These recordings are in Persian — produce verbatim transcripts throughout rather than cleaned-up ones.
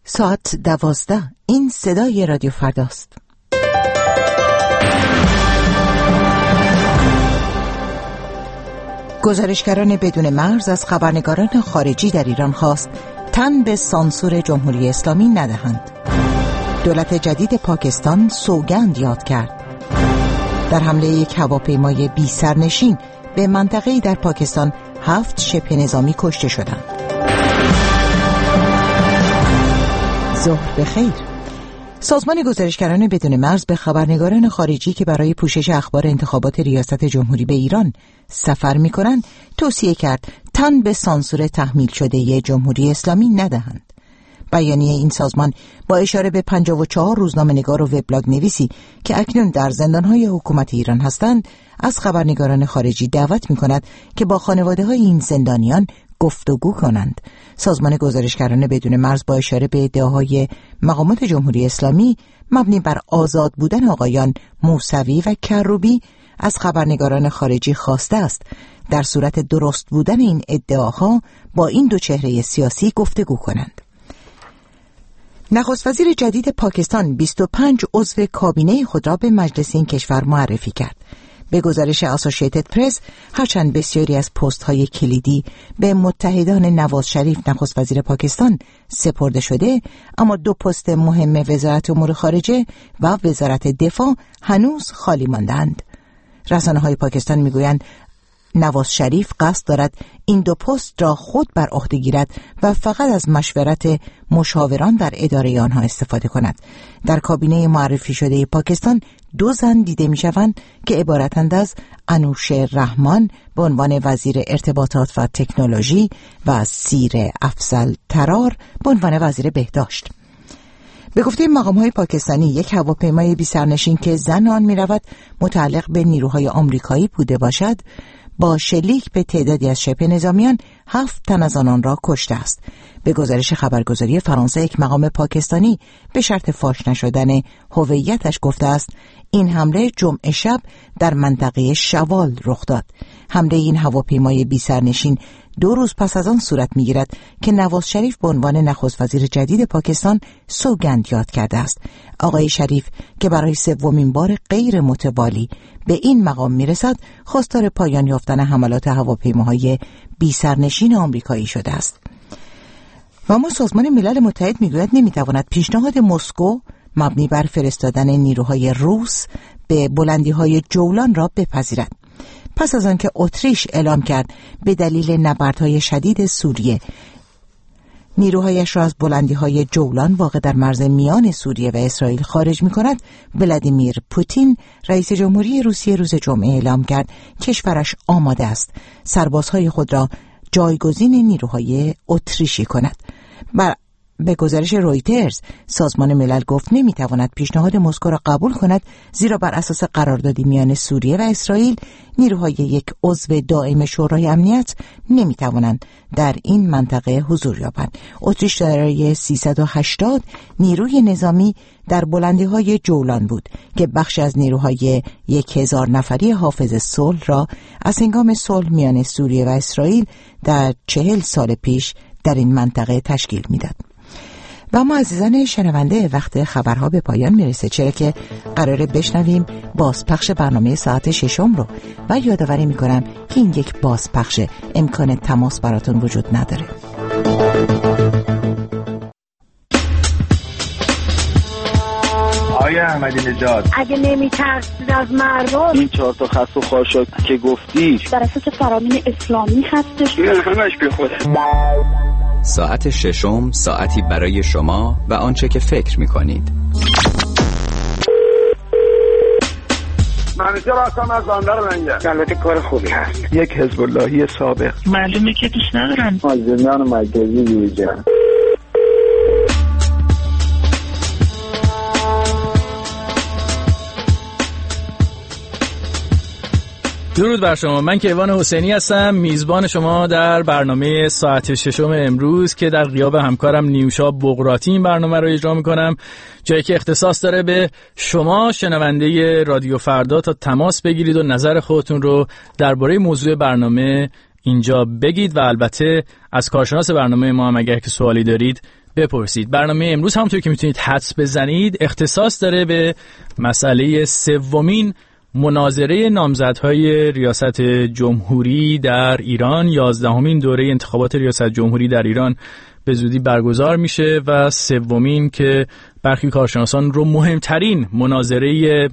ساعت دوازده. این صدای رادیو فرداست. گزارشگران بدون مرز از خبرنگاران خارجی در ایران خواست تن به سانسور جمهوری اسلامی ندهند. دولت جدید پاکستان سوگند یاد کرد. در حمله یک هواپیمای بی سرنشین به منطقه‌ای در پاکستان هفت شبه نظامی کشته شدند. ظهر بخیر. سازمان گزارشگران بدون مرز به خبرنگاران خارجی که برای پوشش اخبار انتخابات ریاست جمهوری به ایران سفر می‌کنند توصیه کرد تن به سانسور تحمیل شده جمهوری اسلامی ندهند. بیانیه این سازمان با اشاره به پنجاه و چهار روزنامه‌نگار و وبلاگ نویسی که اکنون در زندان‌های حکومت ایران هستند از خبرنگاران خارجی دعوت می‌کند که با خانواده‌های این زندانیان گفتگو کنند. سازمان گزارشگران بدون مرز با اشاره به ادعاهای مقامات جمهوری اسلامی مبنی بر آزاد بودن آقایان موسوی و کروبی از خبرنگاران خارجی خواسته است در صورت درست بودن این ادعاها با این دو چهره سیاسی گفتگو کنند. نخست وزیر جدید پاکستان بیست و پنج عضو کابینه خود را به مجلس این کشور معرفی کرد. به گزارش اسوسییتد پرس، هرچند بسیاری از پست‌های کلیدی به متحدان نواز شریف نخست وزیر پاکستان سپرده شده، اما دو پست مهم وزارت امور خارجه و وزارت دفاع هنوز خالی ماندند. رسانه‌های پاکستان می‌گویند نواز شریف قصد دارد این دو پست را خود بر عهده گیرد و فقط از مشورت مشاوران در اداره آنها استفاده کند. در کابینه معرفی شده پاکستان دو زن دیده می‌شوند که عبارتند از انوشه رحمان به عنوان وزیر ارتباطات و تکنولوژی و سیر افضل ترار به عنوان وزیر بهداشت. به گفته مقام‌های پاکستانی یک هواپیمای بی سرنشین که زن آن می‌رود متعلق به نیروهای آمریکایی بوده باشد با شلیک به تعدادی از شبه نظامیان هفت تن از آنان را کشته است. به گزارش خبرگزاری فرانسه یک مقام پاکستانی به شرط فاش نشدن هویتش گفته است این حمله جمعه شب در منطقه شوال رخ داد. حمله این هواپیمای بی سرنشین دو روز پس از آن صورت می‌گیرد که نواز شریف به عنوان نخست وزیر جدید پاکستان سوگند یاد کرده است. آقای شریف که برای سومین بار غیر متوالی به این مقام میرسد، خواستار پایان یافتن حملات هواپیماهای بی سرنشین آمریکایی شده است. و اما سازمان ملل متحد میگوید نمیتواند پیشنهاد مسکو مبنی بر فرستادن نیروهای روس به بلندی‌های جولان را بپذیرد. پس از آنکه اتریش اعلام کرد به دلیل نبردهای شدید سوریه نیروهایش را از بلندی‌های جولان واقع در مرز میان سوریه و اسرائیل خارج می‌کند، ولادیمیر پوتین رئیس جمهوری روسیه روز جمعه اعلام کرد کشورش آماده است سربازهای خود را جایگزین نیروهای اتریشی کند. بر به گزارش رویترز، سازمان ملل گفت نمیتواند پیشنهاد مسکو را قبول کند زیرا بر اساس قراردادی میان سوریه و اسرائیل نیروهای یک عضو دائم شورای امنیت نمیتوانند در این منطقه حضور یابند. اتریش دارای سیصد و هشتاد نیروی نظامی در بلندی‌های جولان بود که بخش از نیروهای یک هزار نفری حافظ صلح را از هنگام صلح میان سوریه و اسرائیل در چهل سال پیش در این منطقه تشکیل میداد. و ما عزیزان شنونده، وقت خبرها به پایان میرسه، چرا که قراره بشنویم بازپخش برنامه ساعت ششم رو و یادآوری میکنم که این یک بازپخش، امکان تماس براتون وجود نداره. آقای احمدی نژاد، اگه نمیترسید از مردم، این چهار تا خط و خاشاک که گفتی بر اساس فرامین اسلامی هستش، این همش بی خوده. ساعت ششم، ساعتی برای شما و آنچه که فکر می‌کنید. منیجر هستم از بندر منگل. البته کار خوبی هست. یک حزب اللهی سابق. معلومه که دوست ندارن. زندان مرکزی یوجا. درود بر شما. من کیوان حسینی هستم، میزبان شما در برنامه ساعت ششم امروز که در غیاب همکارم نیوشا بقراتی این برنامه رو اجرا میکنم، جایی که اختصاص داره به شما شنونده رادیو فردا تا تماس بگیرید و نظر خودتون رو درباره موضوع برنامه اینجا بگید و البته از کارشناس برنامه ما هم اگر که سوالی دارید بپرسید. برنامه امروز همونطور که میتونید حدس بزنید اختصاص داره به مسئله سومین مناظره نامزدهای ریاست جمهوری در ایران. یازدهمین دوره انتخابات ریاست جمهوری در ایران به زودی برگزار میشه و سومین که برخی کارشناسان رو مهمترین مناظره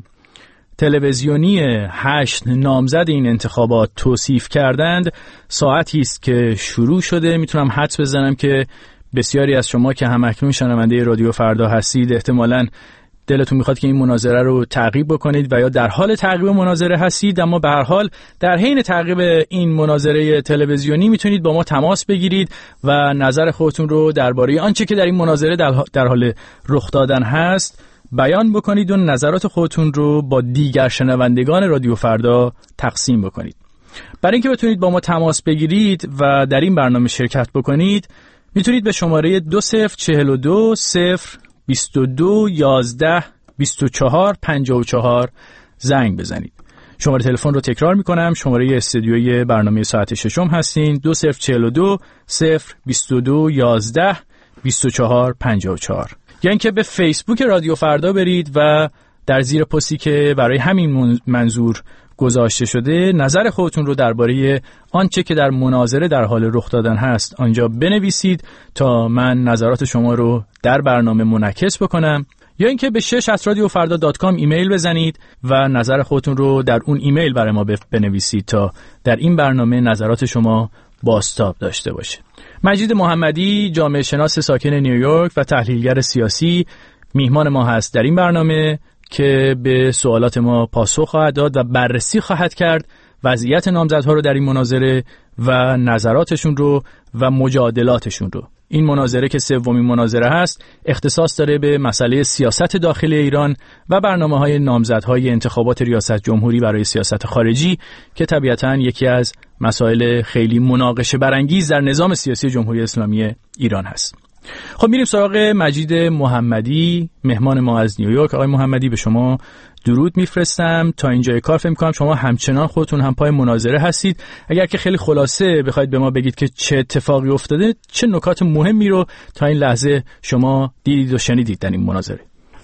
تلویزیونی هشت نامزد این انتخابات توصیف کردند ساعتی است که شروع شده. میتونم حدس بزنم که بسیاری از شما که همکنون شنونده رادیو فردا هستید احتمالاً دلتون میخواد که این مناظره رو تعقیب بکنید و یا در حال تعقیب مناظره هستید، اما به هر حال در حین تعقیب این مناظره تلویزیونی میتونید با ما تماس بگیرید و نظر خودتون رو درباره آنچه که در این مناظره در حال رخ دادن هست بیان بکنید و نظرات خودتون رو با دیگر شنوندگان رادیو فردا تقسیم بکنید. برای اینکه بتونید با ما تماس بگیرید و در این برنامه شرکت بکنید میتونید به شماره دو صفر چهل و دو صفر بیست و دو یازده بیست و چهار پنجاه و چهار زنگ بزنید. شماره تلفن رو تکرار میکنم، شماره استودیوی برنامه ساعت ششم هستین دو صفر چهل و دو صفر بیست و دو یازده بیست و چهار پنجاه و چهار. یا اینکه به فیسبوک رادیو فردا برید و در زیر پستی که برای همین منظور گذاشته شده نظر خودتون رو درباره آنچه که در مناظره در حال رخ دادن هست آنجا بنویسید تا من نظرات شما رو در برنامه منعکس بکنم. یا اینکه به شش ات رادیو فردا دات کام ایمیل بزنید و نظر خودتون رو در اون ایمیل برای ما بنویسید تا در این برنامه نظرات شما بازتاب داشته باشه. مجید محمدی، جامعه شناس ساکن نیویورک و تحلیلگر سیاسی، میهمان ما هست در این برنامه که به سوالات ما پاسخ خواهد داد و بررسی خواهد کرد وضعیت نامزدها رو در این مناظره و نظراتشون رو و مجادلاتشون رو. این مناظره که سومین مناظره هست اختصاص داره به مسئله سیاست داخلی ایران و برنامه‌های نامزدهای انتخابات ریاست جمهوری برای سیاست خارجی که طبیعتاً یکی از مسائل خیلی مناقشه برانگیز در نظام سیاسی جمهوری اسلامی ایران هست. خب میریم سراغ مجید محمدی، مهمان ما از نیویورک. آقای محمدی به شما درود میفرستم. تا اینجای کار فکر می‌کنم شما همچنان خودتون هم پای مناظره هستید. اگر که خیلی خلاصه بخواید به ما بگید که چه اتفاقی افتاده، چه نکات مهمی رو تا این لحظه شما دیدید و شنیدید در این مناظره؟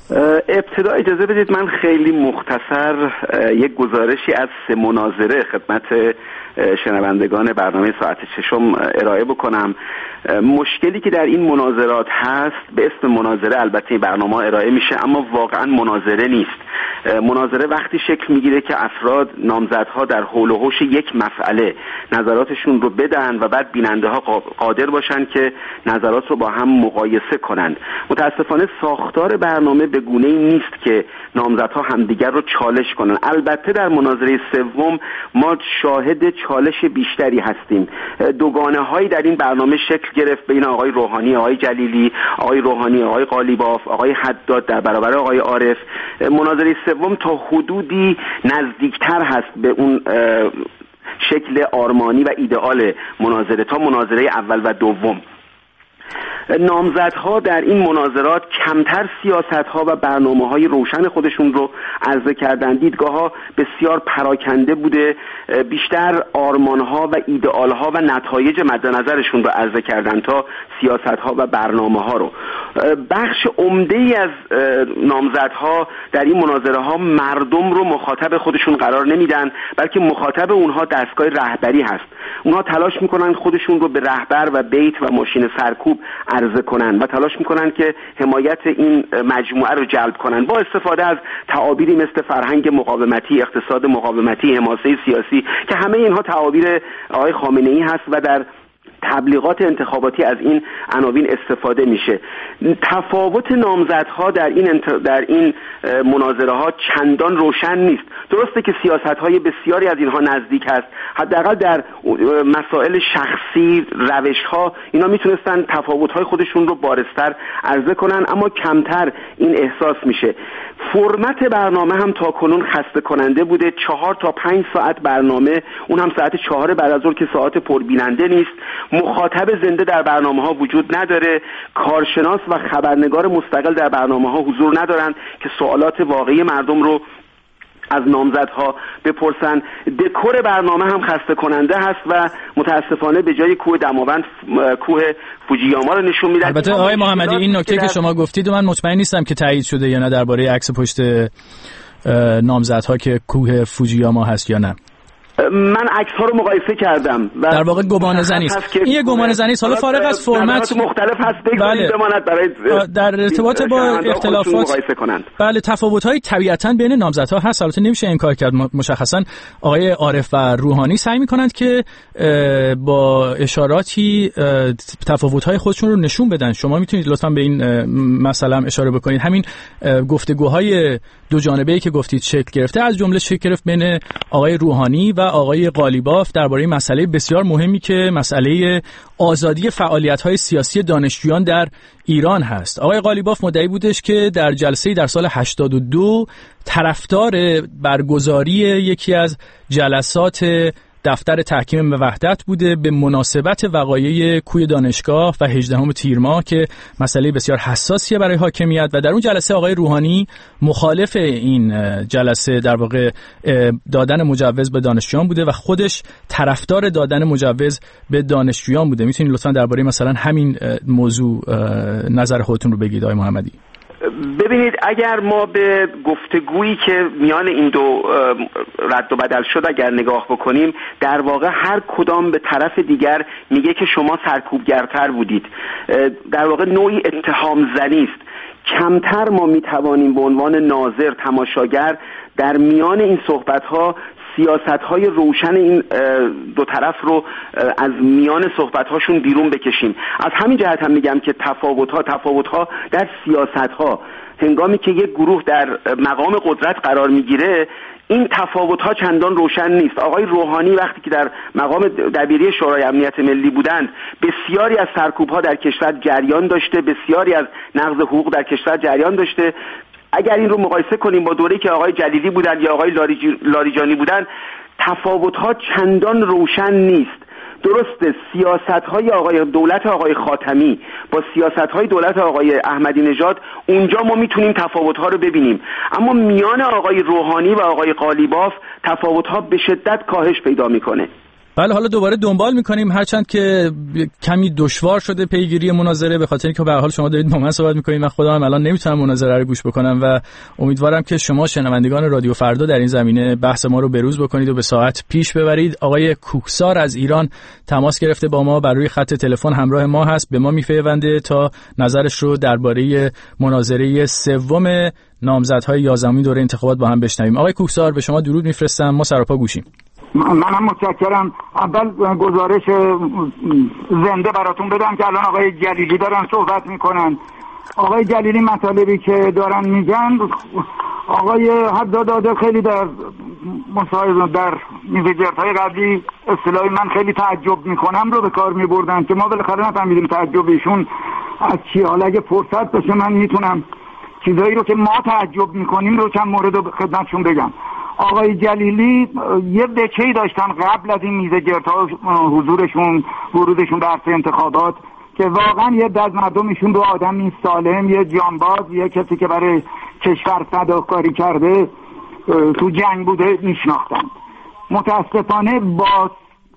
ابتدا اجازه بدید من خیلی مختصر یک گزارشی از سه مناظره خدمت شنوندگان برنامه ساعت ششم ارائه بکنم. مشکلی که در این مناظرات هست به اسم مناظره البته برنامه ارائه میشه اما واقعا مناظره نیست. مناظره وقتی شکل میگیره که افراد نامزدها در حول و حوش یک مسئله نظراتشون رو بدن و بعد بیننده ها قادر باشن که نظرات رو با هم مقایسه کنند. متاسفانه ساختار برنامه به گونه‌ای نیست که نامزدها همدیگر رو چالش کنن. البته در مناظره سوم ما شاهد چالش بیشتری هستیم. دوگانه هایی در این برنامه شکل گرفت بین آقای روحانی، آقای جلیلی، آقای روحانی، آقای قالیباف، آقای حداد در برابر آقای عارف. مناظره سوم تا حدودی نزدیکتر هست به اون شکل آرمانی و ایدئال مناظره تا مناظره اول و دوم. نامزدها در این مناظرات کمتر سیاست‌ها و برنامه‌های روشن خودشون رو عرضه کردن. دیدگاه‌ها بسیار پراکنده بوده، بیشتر آرمان‌ها و ایدئال‌ها و نتایج مد نظرشون رو عرضه کردن تا سیاست‌ها و برنامه‌ها رو. بخش عمده‌ای از نامزدها در این مناظره‌ها مردم رو مخاطب خودشون قرار نمیدن، بلکه مخاطب اونها دستگاه رهبری هست. اونها تلاش میکنن خودشون رو به رهبر و بیت و ماشین سرکوب عرضه کنن و تلاش میکنن که حمایت این مجموعه رو جلب کنن با استفاده از تعابیری مثل فرهنگ مقاومتی، اقتصاد مقاومتی، حماسه سیاسی که همه اینها تعابیر آقای خامنه‌ای هست و در تبلیغات انتخاباتی از این عناوین استفاده میشه. تفاوت نامزدها در این انت... در این مناظره ها چندان روشن نیست. درسته که سیاست های بسیاری از اینها نزدیک هست، حداقل در مسائل شخصی، روش ها اینا میتونستن تفاوت های خودشون رو بارزتر عرضه کنن، اما کمتر این احساس میشه. فرمت برنامه هم تا کنون خسته کننده بوده. چهار تا پنج ساعت برنامه، اون هم ساعت چهار بعد از ظهر که ساعت پربیننده نیست. مخاطب زنده در برنامه ها وجود نداره. کارشناس و خبرنگار مستقل در برنامه ها حضور ندارن که سوالات واقعی مردم رو از نامزدها بپرسن. دکور برنامه هم خسته کننده هست و متاسفانه به جای کوه دماوند کوه فوجیاما رو نشون میدن. البته آقای محمدی این نکته که, که شما گفتید و من مطمئن نیستم که تایید شده یا نه درباره عکس پشت نامزدها که کوه فوجیاما هست یا نه. من عکس ها رو مقایسه کردم و در واقع گمان زنی است. این یه گمان زنی است. حالا فارغ از فرمت مختلف هست بله. بماند برای در ارتباط با اختلافات بله تفاوت‌های طبیعتاً بین نامزدها هست. البته نمیشه انکار کرد. مشخصاً آقای عارف و روحانی سعی می‌کنند که با اشاراتی تفاوت‌های خودشون رو نشون بدن. شما میتونید لطفاً به این مسئله هم اشاره بکنید. همین گفتگوهای دو جانبه‌ای که گفتید شکل گرفته، از جمله شکل گرفت بین آقای روحانی و آقای قالیباف درباره مسئله بسیار مهمی که مسئله آزادی فعالیت‌های سیاسی دانشجویان در ایران هست. آقای قالیباف مدعی بودش که در جلسه‌ای در سال هشتاد و دو طرفدار برگزاری یکی از جلسات دفتر تحکیم وحدت بوده به مناسبت وقایع کوی دانشگاه و هجدهم تیر ماه که مسئله بسیار حساسیه برای حاکمیت و در اون جلسه آقای روحانی مخالف این جلسه در واقع دادن مجوز به دانشجویان بوده و خودش طرفدار دادن مجوز به دانشجویان بوده. میتونید لطفاً درباره مثلا همین موضوع نظر خودتون رو بگید آقای محمدی؟ ببینید اگر ما به گفتگویی که میان این دو رد و بدل شد اگر نگاه بکنیم، در واقع هر کدام به طرف دیگر میگه که شما سرکوبگرتر بودید. در واقع نوعی اتهام زنی است. کمتر ما میتوانیم به عنوان ناظر تماشاگر در میان این صحبت‌ها سیاست‌های روشن این دو طرف رو از میان صحبت‌هاشون بیرون بکشیم. از همین جهت هم میگم که تفاوت‌ها تفاوت‌ها در سیاست‌ها، هنگامی که یک گروه در مقام قدرت قرار میگیره این تفاوت‌ها چندان روشن نیست. آقای روحانی وقتی که در مقام دبیری شورای امنیت ملی بودند بسیاری از سرکوب‌ها در کشور جریان داشته، بسیاری از نقض حقوق در کشور جریان داشته. اگر این رو مقایسه کنیم با دوره‌ای که آقای جلیلی بودن یا آقای لاریجانی بودن، تفاوت‌ها چندان روشن نیست. درسته سیاست‌های آقای دولت آقای خاتمی با سیاست‌های دولت آقای احمدی نژاد اونجا ما میتونیم تفاوت‌ها رو ببینیم، اما میان آقای روحانی و آقای قالیباف تفاوت‌ها به شدت کاهش پیدا میکنه. بله حالا دوباره دنبال میکنیم، هرچند که کمی دشوار شده پیگیری مناظره به خاطر اینکه به هر حال شما دارید با من صحبت میکنید، من خودم الان نمیتونم مناظره رو گوش بکنم و امیدوارم که شما شنوندگان رادیو فردا در این زمینه بحث ما رو بروز بکنید و به ساعت پیش ببرید. آقای کوکسار از ایران تماس گرفته با ما، بر روی خط تلفن همراه ما هست، به ما میپیونده تا نظرش رو درباره مناظره سوم نامزدهای یازدهمین دوره انتخابات با هم بشنویم. آقای کوکسار به شما درود میفرستم، ما سراپا گوشیم. منم متشکرم. اول گزارش زنده براتون بدم که الان آقای جلیلی دارن صحبت میکنن. آقای جلیلی مطالبی که دارن میگن آقای حداداده خیلی در مصاحبه در میزگردهای قبلی اصطلاحی من خیلی تعجب میکنم رو به کار میبردن که ما بالاخره نفهمیدیم تعجب ایشون از چی. حالا اگه فرصت بشه من میتونم چیزایی رو که ما تعجب میکنیم رو چند مورد رو خدمتشون بگم. آقای جلیلی یه بچه‌ای داشتن قبل از این میزگردها حضورشون ورودشون به عرصه انتخابات که واقعا یه دست مردمشون رو آدمی سالم، یه جانباز، یه کسی که برای کشور فداکاری کرده تو جنگ بوده میشناختن. متاسفانه با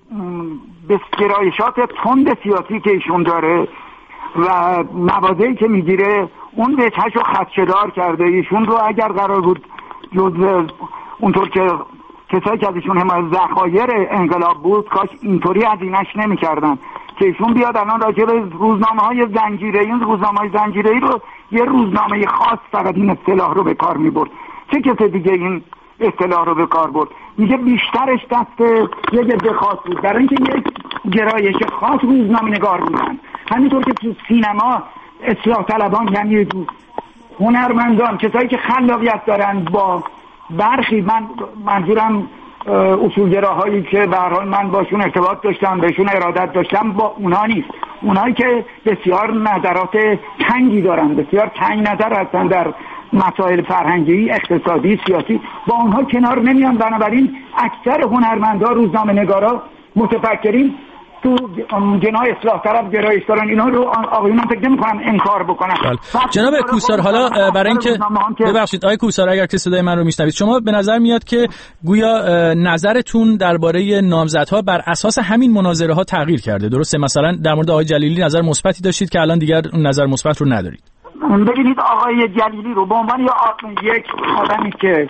گرایشات تند سیاسی که ایشون داره و موازه‌ای که میگیره اون وجهش رو خدشه‌دار کرده. ایشون رو اگر قرار بود جزء اونطور که کسایی که ازشون حمایت ذخایر انقلاب بود کاش اینطوری عزینش نمی کردن که ایشون بیاد الان راجع به روزنامه های زنجیره‌ای، این روزنامه های زنجیره‌ای رو یه روزنامه خاص فقط این اصطلاح رو به کار می برد. چه کسی دیگه این اصطلاح رو به کار برد؟ میگه بیشترش دست یک عده خاص بود، در اینکه یک گرایش خاص روزنامه نگار بودن. همینطور که تو سینما اصلاح طلبان، یعنی هنرمندان، کسایی که خلاقیت دارن، با برخی من منظورم اصولگراهایی که به هر حال من باشون ارتباط داشتم، بهشون ارادت داشتم، با اونها نیست. اونایی که بسیار نظرات تنگی دارن، بسیار تنگ نظر هستن در مسائل فرهنگی، اقتصادی، سیاسی، با اونها کنار نمیان. بنابراین اکثر هنرمندا، روزنامه نگارا، متفکرین تو جناح اصلاح طلب گرایش دارن، اینا رو آقایون من فکر نمی‌کنم انکار بکنن. جناب کوسار، حالا برای اینکه ببخشید آقای کوسار اگر که صدای من رو میشنوید، شما به نظر میاد که گویا نظرتون درباره نامزدها بر اساس همین مناظره ها تغییر کرده، درسته؟ مثلا در مورد آقای جلیلی نظر مثبتی داشتید که الان دیگر اون نظر مثبت رو ندارید. ببینید آقای جلیلی رو به عنوان یک آدمی که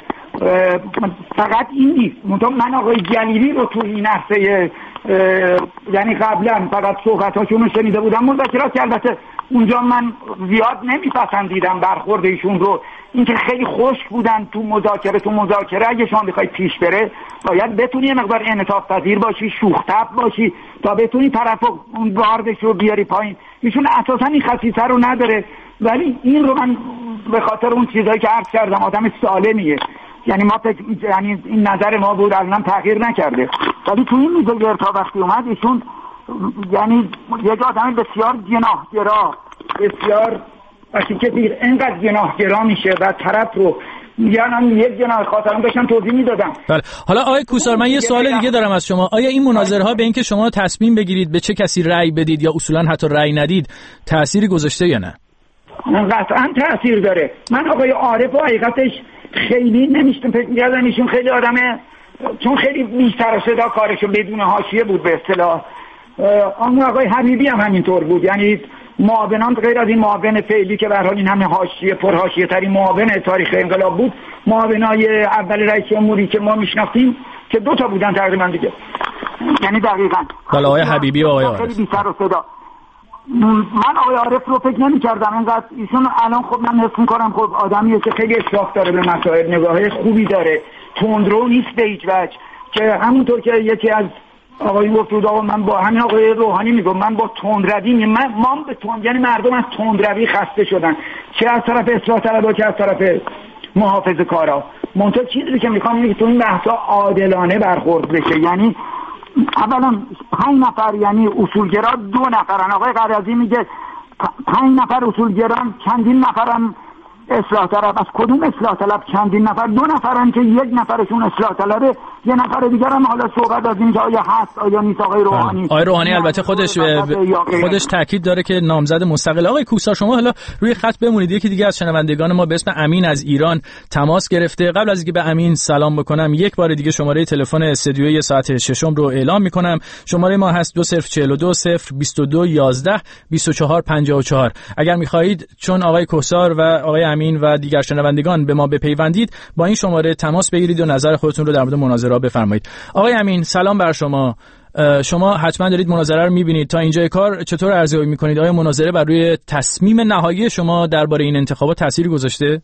فقط این نیست، من آقای جلیلی رو تو این عرصه یعنی قبلا فقط صحبتاشون رو شنیده بودم، مذاکرات که البته اونجا من زیاد نمیپسندیدم برخورد ایشون رو، اینکه خیلی خشک بودن تو مذاکره. تو مذاکره اگه شما بخوای پیش بره باید بتونی یه مقدار انعطاف پذیر باشی، شوخ طبع باشی تا بتونی طرفو اون گاردش رو بیاری پایین. ایشون اساسا این خصیصه رو نداره، ولی این رو من به خاطر اون چیزایی که عرض کردم آدم سالمیه، یعنی ما یعنی این نظر ما بود الان تغییر نکرده، ولی تو این میزه تا وقتی اومد ایشون یعنی یک آدم بسیار جناحگرا، بسیار وقتی که دیر اینقدر جناحگرا میشه و طرف رو میگن یک جناح خاطرم داشتم توضیح میدادم. بله. حالا آقای کوسار من یه سوال دیگه دارم از شما، آیا این مناظره ها به اینکه شما تصمیم بگیرید به چه کسی رأی بدید یا اصولا حتی رأی ندید تأثیری گذاشته یا نه؟ قطعا تأثیر داره. من آقای عارف و حقیقتش خیلی نمیشتم فکر می‌کردم ایشون خیلی آدمه، چون خیلی بی سر و صدا کارشون بدون حاشیه بود به اصطلاح. اون آقای حبیبی هم همینطور بود، یعنی معاونان غیر از این معاون فعلی که به هر حال این همه حاشیه پر حاشیه ترین معاون تاریخ انقلاب بود، معاونای اول رئیس جمهوری که ما میشناختیم که دو تا بودن تقریبا دیگه، یعنی دقیقاً حالا آقای حبیبی و آقای عارف خیلی بی سر و صدا. من آقای عارف رو فکر نمی کردم اینقدر، ایشون الان خب من حس میکنم خب آدمیه که خیلی اشراف داره به مسائل، نگاه خوبی داره، تندرو نیست به هیچ وجه، که همونطور که یکی از آقایون گفت بود آقا من با همین آقای روحانی میگم من با تندروی من ما به تند یعنی مردم از تندروی خسته شدن، چه از طرف اصلاح طلبها چه از طرف محافظه‌کارا. منتها چیزی که میخوام اینه که تو این بحثا عادلانه برخورد بشه، یعنی اولا پنج نفر یعنی اصولگرا دو نفرن، آقای قرضی میگه پنج نفر اصولگران چندین نفرن اصلاح طلب، از کدوم اصلاح طلب چندین نفر؟ دو نفرن که یک نفرشون اصلاح طلبه، یه نفر دیگر هم حالا صحبت از اینجا آیا هست آیا نیست. آقای روحانی آقای روحانی البته خودش خودش تاکید داره که نامزد مستقل. آقای کوسار شما حالا روی خط بمونید، یکی دیگه از شنوندگان ما به اسم امین از ایران تماس گرفته. قبل از اینکه به امین سلام بکنم یک بار دیگه شماره تلفن استودیوی ساعت ششم رو اعلام میکنم. شماره ما هست دو صفر چهل و دو صفر بیست و دو یازده بیست و چهار پنجاه و چهار. اگر میخواهید چون آقای کوسار و آقای امین و دیگر شنوندگان به ما بپیوندید با این شماره تماس بگیرید و نظر خودتون رو در مورد مناظره بفرمایید. آقای امین سلام بر شما. شما حتما دارید مناظره رو می‌بینید، تا اینجای کار چطور ارزیابی می‌کنید؟ آیا مناظره بر روی تصمیم نهایی شما درباره این انتخابات تأثیری گذاشته؟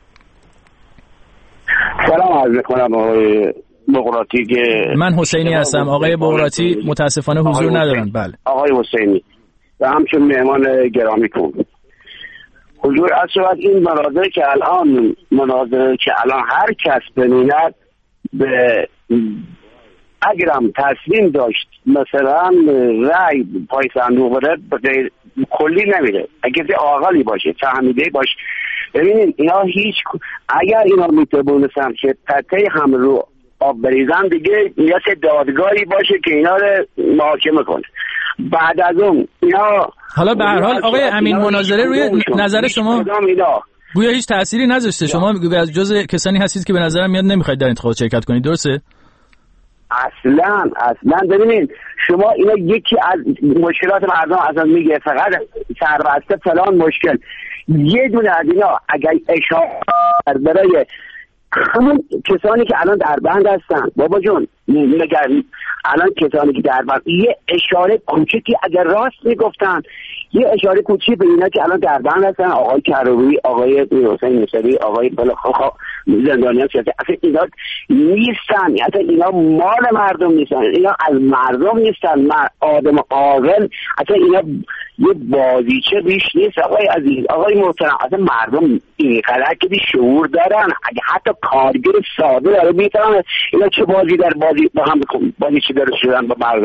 سلام عرض می‌کنم آقای بغراتی که من حسینی هستم. آقای بغراتی متاسفانه حضور ندارن. بله آقای حسینی و همچون مهمان گرامی کن حضور اصلا این مناظره که الان مناظره که الان هر کس ببیند به اگرم تصمیم داشت مثلا رای پای صندوق بره به کلی نمیره، اگه یه عاقلی باشه فهمیده باشه. ببینید اینا هیچ اگر اینا میتونستن که تته هم رو آب بریزن دیگه یه دادگاهی باشه که اینا رو محاکمه کنه. بعد از اون اینا حالا به هر حال آقای امین مناظره روی نظر شما گویا هیچ تأثیری نذاشته. شما از جزء کسانی هستید که به نظرم میاد نمیخواید در انتخابات شرکت کنید، درسته؟ اصلا اصلا ببینید شما اینا یکی از مشکلات مردم اصلا میگه فقط سربسته فلان مشکل، یه دونه از اینا اگر اشاره برای همون کسانی که الان در بند هستن بابا جون مگر الان کسانی که در بند یه اشاره کوچیکی اگر راست میگفتن، یه اشاره کوچیکی به اینا که الان در بند هستن، آقای کروبی، آقای حسین نصری، آقای بلاخا زندانیان سیاسی، اصلا اینا نیستن، اصلا اینا مال مردم نیستن، اینا از مردم نیستن، آدم عاقل، اصلا اینا یه بازیچه بیش نیست. آقای عزیز، آقای محترم، اصلا مردم اینقدر که بی شعور دارن، اگه حتی کارگر ساده داره میتونن اینا چه بازی در بازی با هم بازی چه داره شدن با مردم.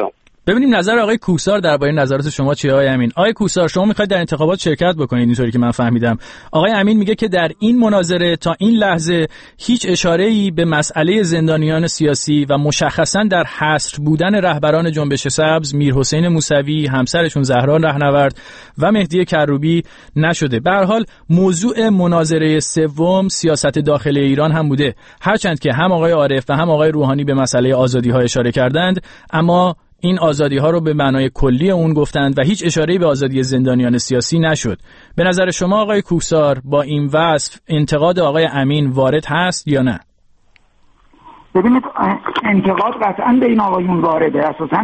ببینیم نظر آقای کوهسار درباره نظرات شما چیه آقای امین. آقای کوهسار شما میخواید در انتخابات شرکت بکنید اینطوری که من فهمیدم. آقای امین میگه که در این مناظره تا این لحظه هیچ اشاره‌ای به مسئله زندانیان سیاسی و مشخصاً در حصر بودن رهبران جنبش سبز میرحسین موسوی، همسرشون زهرا رهنورد و مهدی کروبی نشده. به هر حال موضوع مناظره سوم سیاست داخلی ایران هم بوده، هرچند که هم آقای عارف و هم آقای روحانی به مسئله آزادی‌ها اشاره کردند، اما این آزادی‌ها رو به معنای کلی اون گفتند و هیچ اشاره‌ای به آزادی زندانیان سیاسی نشد. به نظر شما آقای کوهسار با این وصف انتقاد آقای امین وارد هست یا نه؟ ببینید انتقاد قطعا به این آقایون وارده. اساساً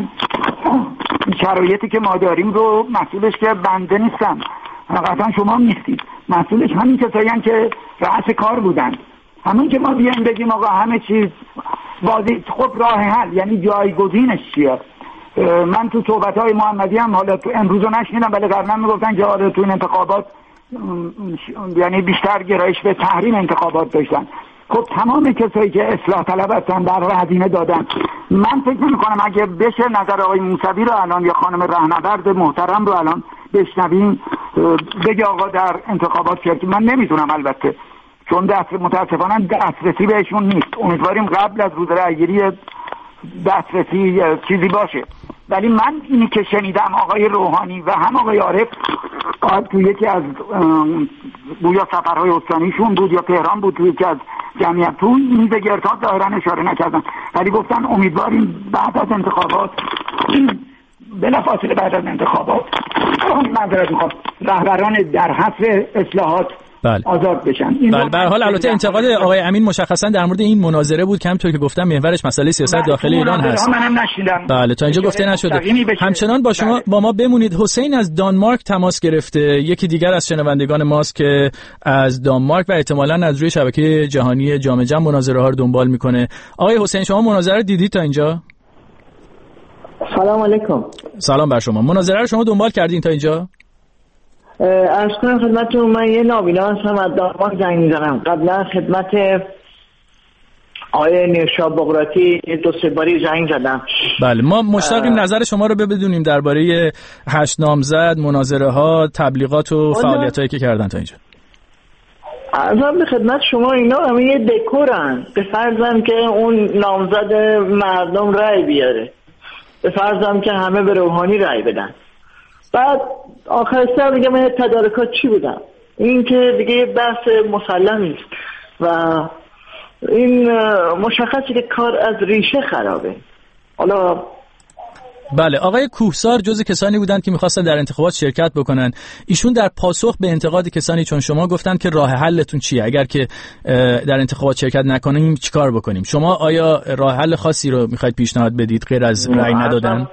شرایطی که ما داریم رو مسئولش که بنده نیستم، قطعا شما نیستید، مسئولش همین کسایی هستند که رأس کار بودند. همون که ما بیایم بگیم آقا همه چیز بازی، خب راه حل یعنی جایگزینش چیه؟ من تو صحبت‌های محمدی هم حالا تو امروز رو نشنیدم، ولی قبلا میگفتن که آره تو این انتخابات یعنی بیشتر گرایش به تحریم انتخابات داشتن. خب تمام کسایی که اصلاح طلب هستن در راه هزینه دادن. من فکر می‌کنم اگه بشه نظر آقای موسوی رو الان یا خانم رهنورد محترم رو الان بشنویم، بگه آقا در انتخابات شرکت، من نمیتونم البته چون دست متاسفانه دسترسی بهشون نیست، امیدواریم قبل از روز رأی‌گیری دسترسی چیزی باشه، ولی من اینی که شنیدم آقای روحانی و هم آقای عارف تو یکی از گویا سفرهای استانیشون بود یا تهران بود، تو یکی از جمعیت تو میز گرتاد ظاهرا اشاره نکردن، ولی گفتن امیدواریم بعد از انتخابات بلافاصله بعد از انتخابات معذرت میخوام رهبران در حصر اصلاحات بله. آزاد بشن. بله به هر حال البته انتقاد آقای امین مشخصا در مورد این مناظره بود که همونطور که گفتم محورش مسئله سیاست داخلی ایران هست. منم نشیدم. بله تا اینجا گفته نشده. همچنان با شما با ما بمونید. حسین از دانمارک تماس گرفته، یکی دیگر از شنوندگان ماست که از دانمارک و احتمالاً از روی شبکه جهانی جام جم مناظره ها رو دنبال میکنه. آقای حسین شما مناظره رو دیدید تا اینجا؟ سلام علیکم. سلام بر شما. مناظره رو شما دنبال کردین تا اینجا؟ عرض کنم خدمتتون من یه نابینا هستم، از دانمارک زنگ میزنم. قبلا خدمت آقای نیوشا بغراتی دو سه باری زنگ زدم. بله ما مشتاقیم نظر شما رو بدونیم درباره هشت نامزد، مناظره ها، تبلیغات و فعالیت هایی که کردن تا اینجا. عرضم به خدمت شما اینا همه یه دکورن، به فرضم که اون نامزد مردم رأی بیاره، به فرضم که همه به روحانی رأی بدن. بعد آخر سر دیگه من تدارکات چی بودم؟ این که دیگه بحث مسلمی است و این مشخصه که کار از ریشه خرابه. حالا بله آقای کوهسار جزء کسانی بودند که می‌خواستن در انتخابات شرکت بکنن. ایشون در پاسخ به انتقاد کسانی چون شما گفتند که راه حلتون چیه اگر که در انتخابات شرکت نکنیم چیکار بکنیم؟ شما آیا راه حل خاصی رو می‌خواید پیشنهاد بدید غیر از رأی ندادن؟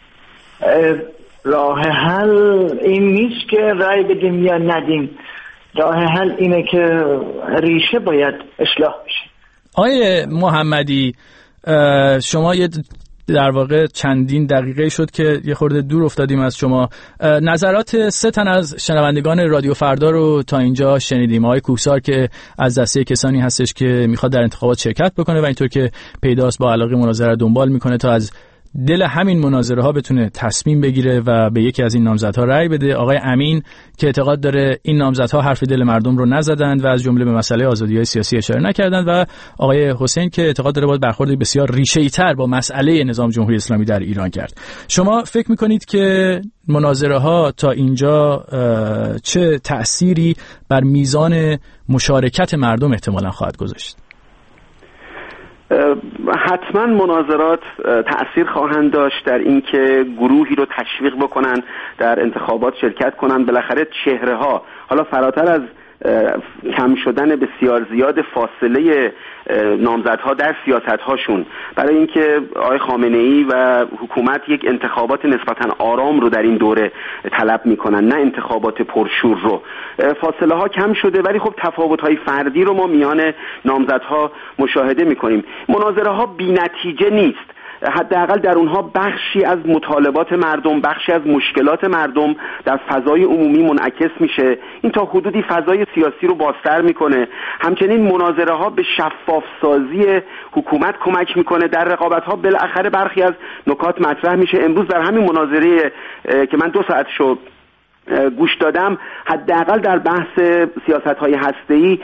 راه حل این نیست که رأی بدیم یا ندیم، راه حل اینه که ریشه باید اصلاح بشه. آقای محمدی شما یه در واقع چندین دقیقه شد که یه خورده دور افتادیم از شما. نظرات سه تن از شنوندگان رادیو فردا رو تا اینجا شنیدیم. آقای کوهسار که از دسته کسانی هستش که میخواد در انتخابات شرکت بکنه و اینطور که پیداست با علاقه مناظره دنبال میکنه تا از دل همین مناظره ها بتونه تصمیم بگیره و به یکی از این نامزدها رأی بده. آقای امین که اعتقاد داره این نامزدها حرف دل مردم رو نزدند و از جمله به مسئله آزادی‌های سیاسی اشاره نکردند و آقای حسین که اعتقاد داره باید برخورد بسیار ریشه‌ای‌تر با مسئله نظام جمهوری اسلامی در ایران کرد. شما فکر می‌کنید که مناظره ها تا اینجا چه تأثیری بر میزان مشارکت مردم احتمالاً خواهد گذاشت؟ حتما مناظرات تأثیر خواهند داشت در اینکه گروهی رو تشویق بکنن در انتخابات شرکت کنن. بالاخره چهره ها حالا فراتر از کم شدن بسیار زیاد فاصله نامزدها در سیاست هاشون برای اینکه آقای خامنه‌ای و حکومت یک انتخابات نسبتاً آرام رو در این دوره طلب میکنن نه انتخابات پرشور رو، فاصله ها کم شده ولی خب تفاوت های فردی رو ما میان نامزدها مشاهده میکنیم. مناظره ها بی نتیجه نیست، حداقل در اونها بخشی از مطالبات مردم، بخشی از مشکلات مردم در فضای عمومی منعکس میشه. این تا حدودی فضای سیاسی رو بازتر میکنه. همچنین مناظره ها به شفاف سازی حکومت کمک میکنه. در رقابت ها بالاخره برخی از نکات مطرح میشه. امروز در همین مناظره که من دو ساعت شد گوش دادم، حداقل در بحث سیاست‌های هسته‌ای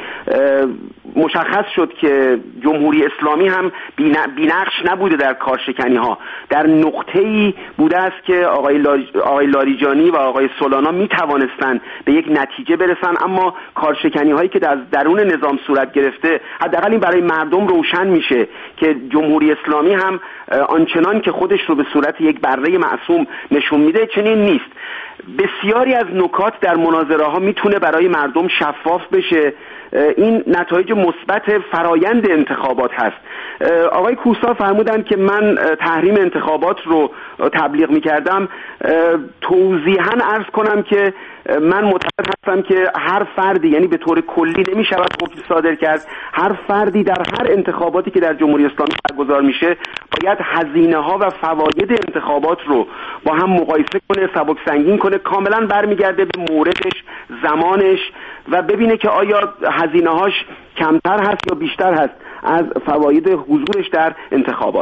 مشخص شد که جمهوری اسلامی هم بی‌نقش نبوده در کارشکنی‌ها. در نقطه‌ای بوده است که آقای آقای لاریجانی و آقای سولانا می‌توانستند به یک نتیجه برسن، اما کارشکنی‌هایی که در درون نظام صورت گرفته، حداقل این برای مردم روشن میشه که جمهوری اسلامی هم آنچنان که خودش رو به صورت یک بره معصوم نشون میده چنین نیست. بسیاری از نکات در مناظره ها میتونه برای مردم شفاف بشه. این نتایج مثبت فرایند انتخابات هست. آقای کوسا فرمودن که من تحریم انتخابات رو تبلیغ میکردم. توضیحاً عرض کنم که من معتقد هستم که هر فردی، یعنی به طور کلی نمیشود حکم صادر کرد، هر فردی در هر انتخاباتی که در جمهوری اسلامی برگزار میشه باید هزینه ها و فواید انتخابات رو با هم مقایسه کنه، سبک سنگین کنه، کاملا برمیگرده به موردش، زمانش و ببینه که آیا هزینه هاش کمتر هست یا بیشتر هست از فواید حضورش در انتخابات.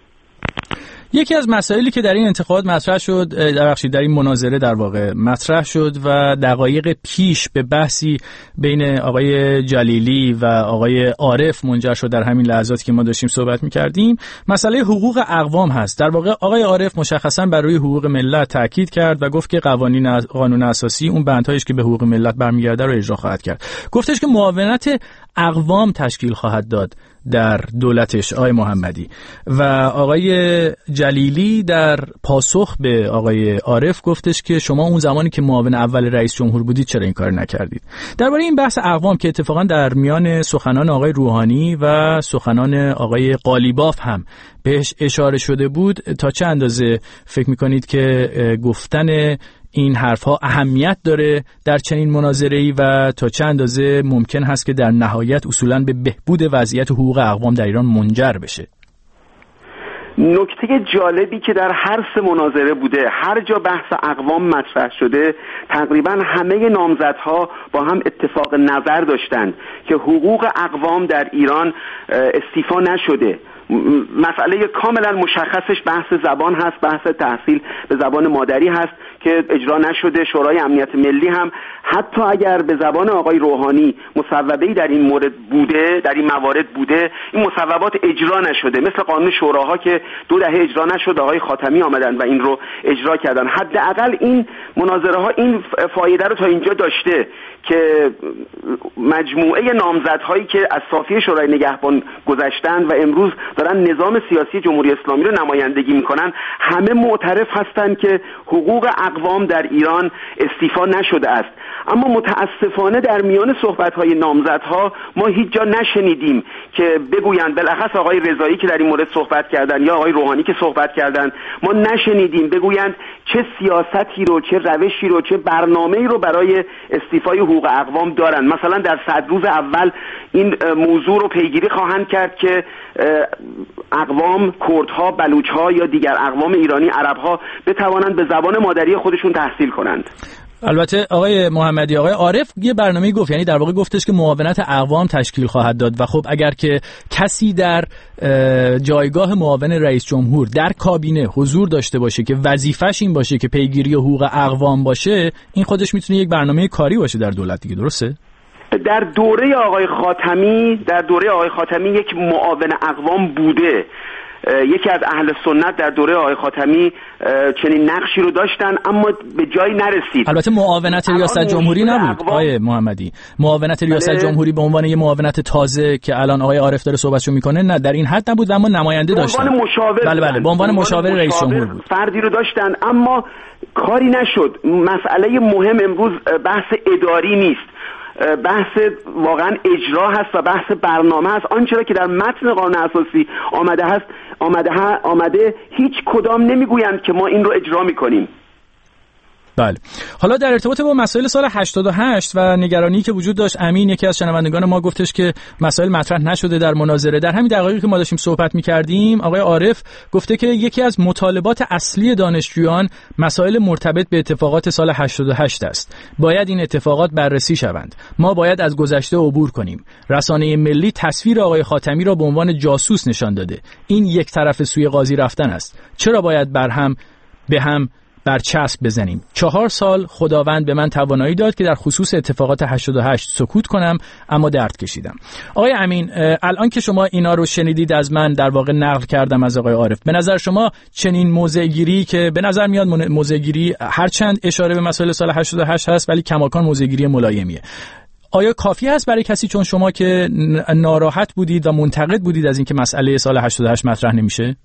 یکی از مسائلی که در این انتخابات مطرح شد، در بخشی در این مناظره در واقع مطرح شد و دقایق پیش به بحثی بین آقای جلیلی و آقای عارف منجر شد در همین لحظاتی که ما داشتیم صحبت می‌کردیم، مسئله حقوق اقوام هست. در واقع آقای عارف مشخصاً بر روی حقوق ملت تاکید کرد و گفت که قوانین قانون اساسی اون بندهایش که به حقوق ملت برمیگرده رو اجرا خواهد کرد. گفتش که معاونت اقوام تشکیل خواهد داد در دولتش آقای محمدی. و آقای جلیلی در پاسخ به آقای عارف گفتش که شما اون زمانی که معاون اول رئیس جمهور بودید چرا این کار نکردید. درباره این بحث اقوام که اتفاقا در میان سخنان آقای روحانی و سخنان آقای قالیباف هم بهش اشاره شده بود، تا چه اندازه فکر میکنید که گفتن این حرفها اهمیت داره در چنین مناظره‌ای و تا چه اندازه ممکن هست که در نهایت اصولاً به بهبود وضعیت حقوق اقوام در ایران منجر بشه؟ نکته جالبی که در هر سه مناظره بوده، هر جا بحث اقوام مطرح شده، تقریبا همه نامزدها با هم اتفاق نظر داشتند که حقوق اقوام در ایران استیفا نشده. مسئله کاملا مشخصش بحث زبان هست، بحث تحصیل به زبان مادری هست که اجرا نشده. شورای امنیت ملی هم حتی اگر به زبان آقای روحانی مصوبه‌ای در این مورد بوده، در این موارد بوده، این مصوبات اجرا نشده. مثل قانون شوراها که دو دهه اجرا نشد، آقای خاتمی آمدن و این رو اجرا کردن. حداقل این مناظره ها این فایده رو تا اینجا داشته که مجموعه نامزدهایی که از صافی شورای نگهبان گذشتن و امروز دارن نظام سیاسی جمهوری اسلامی رو نمایندگی میکنن، همه معترف هستند که حقوق اقوام در ایران استیفا نشده است. اما متاسفانه در میان صحبت‌های نامزدها ما هیچ جا نشنیدیم که بگویند، بالاخص آقای رضایی که در این مورد صحبت کردن یا آقای روحانی که صحبت کردن، ما نشنیدیم بگویند چه سیاستی رو، چه روشی رو، چه برنامه‌ای رو برای استیفای حقوق اقوام دارن. مثلا در صد روز اول این موضوع رو پیگیری خواهند کرد که اقوام، کردها، بلوچها یا دیگر اقوام ایرانی، عربها بتوانند به زبان مادری خودشون تحصیل کنند. البته آقای محمدی، آقای عارف یه برنامه‌ای گفت، یعنی در واقع گفتش که معاونت اقوام تشکیل خواهد داد و خب اگر که کسی در جایگاه معاون رئیس جمهور در کابینه حضور داشته باشه که وظیفش این باشه که پیگیری حقوق اقوام باشه، این خودش میتونه یک برنامه کاری باشه در دولت دیگه، درسته؟ در دوره آقای خاتمی در دوره آقای خاتمی یک معاون اقوام بوده. یکی از اهل سنت در دوره آقای خاتمی چنین نقشی رو داشتن اما به جایی نرسید. البته معاونت ریاست جمهوری نبود آقای محمدی. معاونت ریاست بله. جمهوری به عنوان یه معاونت تازه که الان آقای عارف داره صحبتشو میکنه، نه در این حد نبود، اما نماینده داشتن. به عنوان مشاور بله بله به عنوان مشاور رئیس جمهور بود. فردی رو داشتن اما کاری نشد. مسئله مهم امروز بحث اداری نیست، بحث واقعا اجرا هست و بحث برنامه هست. آنچه که در متن قانون اساسی آمده هست آمده ها آمده هیچ کدام نمیگویند که ما این رو اجرا میکنیم. بله. حالا در ارتباط با مسائل سال هشتاد و هشت و نگرانی که وجود داشت، امین یکی از شنوندگان ما گفتش که مسائل مطرح نشده در مناظره. در همین دقایقی که ما داشتیم صحبت می‌کردیم، آقای عارف گفته که یکی از مطالبات اصلی دانشجویان مسائل مرتبط به اتفاقات سال هشتاد و هشت است. باید این اتفاقات بررسی شوند. ما باید از گذشته عبور کنیم. رسانه ملی تصویر آقای خاتمی را به عنوان جاسوس نشان داده. این یک طرف سوی قاضی رفتن است. چرا باید بر هم به هم بر چسب بزنیم؟ چهار سال خداوند به من توانایی داد که در خصوص اتفاقات هشتاد و هشت سکوت کنم، اما درد کشیدم. آقای امین، الان که شما اینا رو شنیدید از من، در واقع نقل کردم از آقای عارف، به نظر شما چنین موضع‌گیری که به نظر میاد موضع‌گیری هرچند اشاره به مسائل سال هشتاد و هشت هست ولی کماکان موضع‌گیری ملایمیه، آیا کافی هست برای کسی چون شما که ناراحت بودید و منتقد بودید از اینکه مسئله سال هشتاد و هشت مطرح نمیشه؟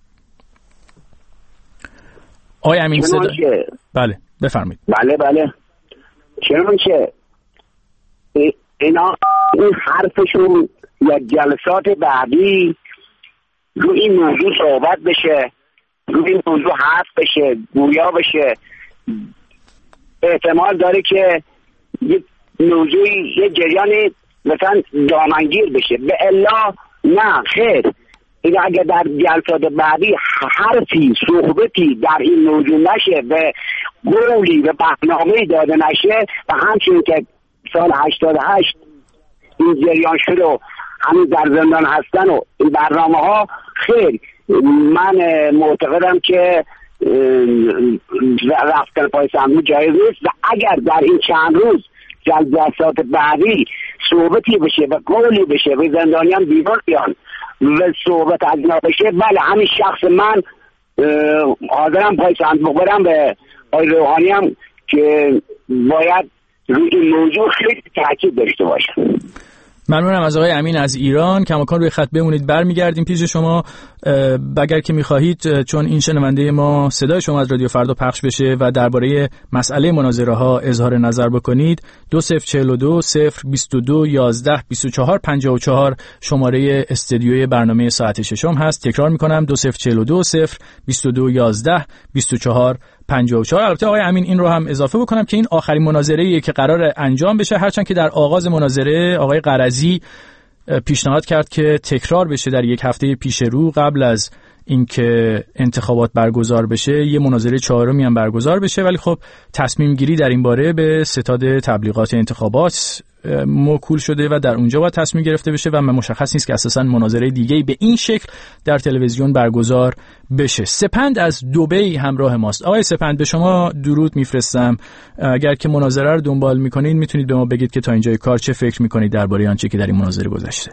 آقای امین صدا... بله بفرمایید. بله بله چنانچه اینا این حرفشون یا جلسات بعدی رو این موضوع صحبت بشه، رو این موضوع حرف بشه، گویا بشه، احتمال داره که یه موضوعی یه جریان مثلا دامنگیر بشه، به الا نه خیر. این اگر در جلسات بعدی حرفی صحبتی در این موضوع نشه، به قولی و برنامه‌ای داده نشه و همچنین که سال هشتاد و هشت این جریان شد و همین در زندان هستن و این برنامه ها، خیر من معتقدم که رفتن پای صندوق جایز نیست و اگر در این چند روز جلسات بعدی صحبتی بشه و قولی بشه و زندانیان بیرون بیان و صحبت از اینا بشه، بله همین شخص من حاضرم پای صندوق برم به آقای روحانی هم که باید روی این موضوع خیلی تاکید داشته باشه. ممنونم از آقای امین از ایران. کماکان روی خط بمونید، برمیگردیم پیش شما اگر که میخواهید، چون این شنونده ما صدای شما از رادیو فردا پخش بشه و درباره مسئله مناظره ها اظهار نظر بکنید. دو صفر چهل و دو صفر بیست و دو یازده بیست و چهار پنجاه و چهار شماره استدیوی برنامه ساعت ششم هست. تکرار میکنم دو صفر چهل و دو صفر بیست و دو یازده بیست و چهار پنجاه و چهار. البته آقای امین این رو هم اضافه بکنم که این آخرین مناظره‌ایه که قرار انجام بشه، هرچند که در آغاز مناظره آقای قرضی پیشنهاد کرد که تکرار بشه در یک هفته پیش رو قبل از اینکه انتخابات برگزار بشه، یه مناظره چهارمی هم برگزار بشه، ولی خب تصمیم گیری در این باره به ستاد تبلیغات انتخابات موکول شده و در اونجا باید تصمیم گرفته بشه و مشخص نیست که اساساً مناظره دیگه‌ای به این شکل در تلویزیون برگزار بشه. سپند از دبی همراه ماست. آقای سپند، به شما درود میفرستم. اگر که مناظره رو دنبال میکنید میتونید به ما بگید که تا اینجای کار چه فکر میکنید درباره آنچه که در این مناظره گذشته.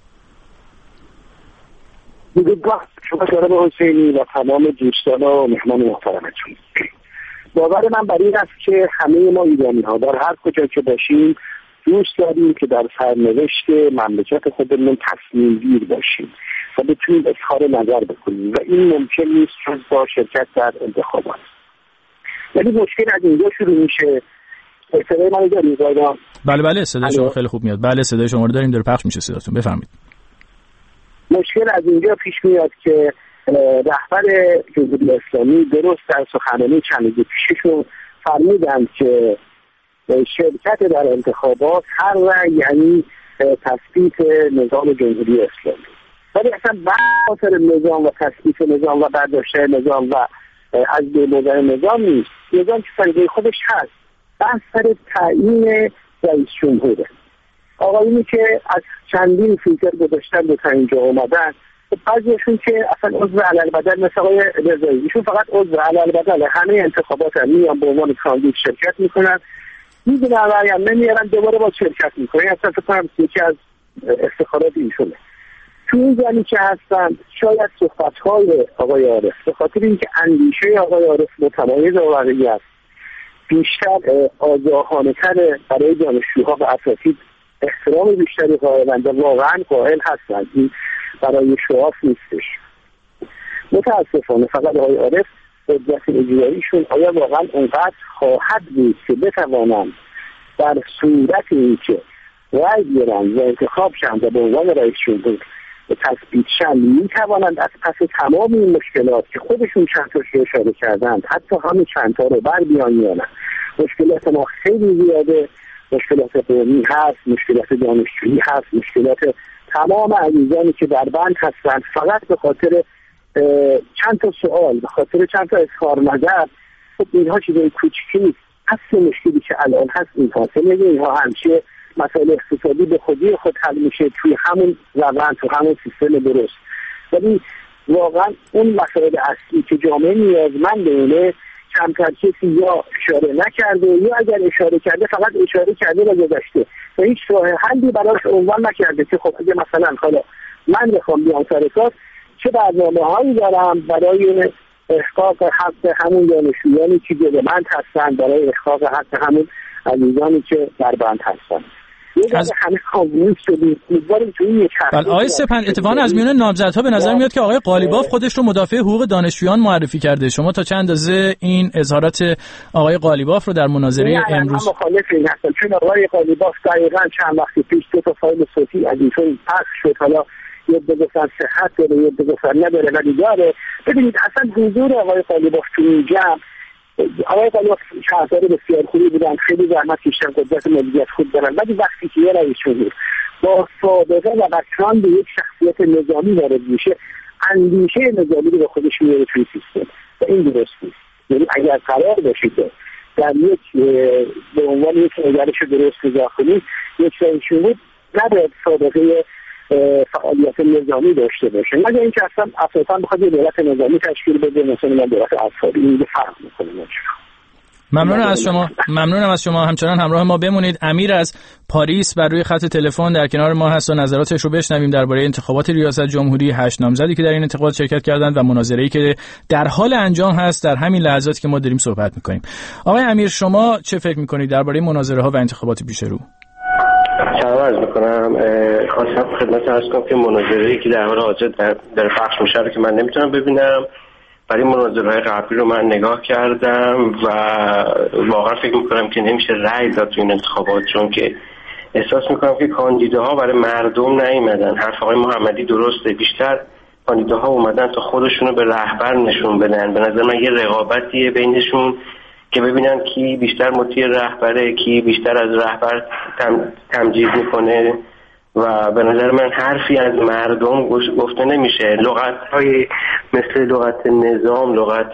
درود شما جناب حسینی و تمام دوستان و مهمان محترمتون. باور من بر این است که همه ما ایرانی‌ها در هر کجا که باشیم دوست داریم که در سرنوشت مملکت خودمون تصمیم گیر باشیم و بتونیم اظهار نظر بکنیم و این ممکن نیست جز با شرکت در انتخابات. ولی مشکل از اینجا شروع میشه. صدای من دارید؟ بله بله صدای شما خیلی خوب میاد. بله صدای شما رو داریم، داره پخش میشه صداتون، بفرمایید. مشکل از اینجا پیش میاد که رهبر جمهوری اسلامی درست در سخنرانی چند روز پیششون فرمودند که شرکت در انتخابات هر رأی یعنی تثبیت نظام جمهوری اسلامی، ولی اصلا بحث نظام و تثبیت نظام و برداشتن نظام و از بین بردن نظام نیست. نظام که سر خودش هست، بحث سر تعیین رئیس جمهوره. آقایونی که از چندین فیلتر گذاشتن به تا اینجا اومدن، بعضیشون که اصلا عضو علالبدل مثل آقای رضایی، ایشون فقط عضو علالبدل همه انتخابات هم میان به عنوان کاندید شرکت میکنن، میدونن رایم نمیارن، دوباره با شرکت میکنن. اصلا فکر کنم یکی از افتخارات ایشونه. تو این زمینی که هستن شاید صحبت‌های آقای عارف به خاطر اینکه اندیشه آقای عارف متمایز با بقیه است، بیشتر آگاهانه‌تر برای دانشجوها و اساتید احترام بیشتری قائلند و واقعا قائل هستند. این برای شعاف نیستش. متاسفانه فقط آقای عارف قدرت اجراییشون آیا واقعا اونقدر خواهد بود که بتوانند در صورت اینکه رأی بیارن و انتخاب شن و به عنوان رئیس جمهور تثبیت شن میتوانند از پس تمام این مشکلات که خودشون چند تاش رو اشاره کردند حتی همین چند تا رو بر بیان میانن مشکلات ما خیلی زیاده، مشکلات قومی هست، مشکلات دانشجویی هست، مشکلات تمام عزیزانی که در بند هستند فقط به خاطر چند تا سوال، به خاطر چند تا اظهار نظر. خب اینها چیزای کوچیکی نیست. اصل مشکلی که الان هست این حاصله اینها همیشه مسائل اقتصادی به خودی خود حل میشه توی همون روند، تو همون سیستم درست. ولی واقعا اون مسائل اصلی که جامعه نیازمند اونه کمتر کسی یا اشاره نکرده یا اگر اشاره کرده فقط اشاره کرده و گذشته و هیچ راه حلی براش عنوان نکرده که خب اگه مثلا حالا من بخوام بیام سر کار چه برنامه‌هایی دارم برای احقاق حق همون دانشجویانی که جلومند هستن، برای احقاق حق همون عزیزانی که در بند هستن. از همه خاموش شدیم. امیدواریم توی یک هفته آقای سپند اتفاقا از میون نامزدها به نظر میاد که آقای قالیباف خودش رو مدافع حقوق دانشجویان معرفی کرده. شما تا چند اندازه این اظهارات آقای قالیباف رو در مناظره امروز؟ من مخالف این هستم، چون آقای قالیباف دقیقاً چند وقت پیش دو تا فایل صوتی از ایشون پخش شد. حالا یه بگفتن صحت داره، یه بگفتن نداره، ولی داره. ببینید اصلا حضور آقای قالیباف تو این جمع، آقای قالیباف شهردار بسیار خوبی بودن، خیلی زحمت کشیدن، قدرت مدیریت خوب دارن، ولی وقتی که یه رئیس جمهور با سابقه و بک‌گراند یک شخصیت نظامی وارد میشه، اندیشه نظامی رو به خودش میاره توی سیستم و این درست نیست. یعنی اگر قرار باشه که در یک به عنوان یک نگرش درست نگاه کنید، یک رئیس جمهور نباید سابقه فعالیت نظامی داشته باشه، مگر اینکه اصلا اساسا بخواد یه دولت نظامی تشکیل بده، مثلا دولت عسکری. این فرق میکنه. ممنون از شما ممنونم از شما همچنان همراه ما بمونید. امیر از پاریس بر روی خط تلفن در کنار ما هست و نظراتش رو بشنویم درباره انتخابات ریاست جمهوری، هشت نامزدی که در این انتخابات شرکت کردند و مناظره‌ای که در حال انجام هست در همین لحظاتی که ما داریم صحبت می‌کنیم. آقای امیر شما چه فکر می‌کنید درباره مناظره‌ها و انتخابات پیش رو؟ سلام عرض میکنم. خواستم خدمت عرض کنم که مناظره‌ای که در حال حاضر در, در پخش میشه رو که من نمیتونم ببینم، برای مناظره‌های قبلی رو من نگاه کردم و واقعا فکر میکنم که نمیشه رأی داد تو این انتخابات، چون که احساس میکنم که کاندیداها برای مردم نیومدن. حرف آقای محمدی درسته، بیشتر کاندیداها اومدن تا خودشونو به رهبر نشون بدن. به نظر من یه رقابتیه بینشون که ببینن کی بیشتر مطیع رهبره، کی بیشتر از رهبر تم، تمجید میکنه و به نظر من حرفی از مردم گفته نمیشه. لغت‌های مثل لغت نظام، لغت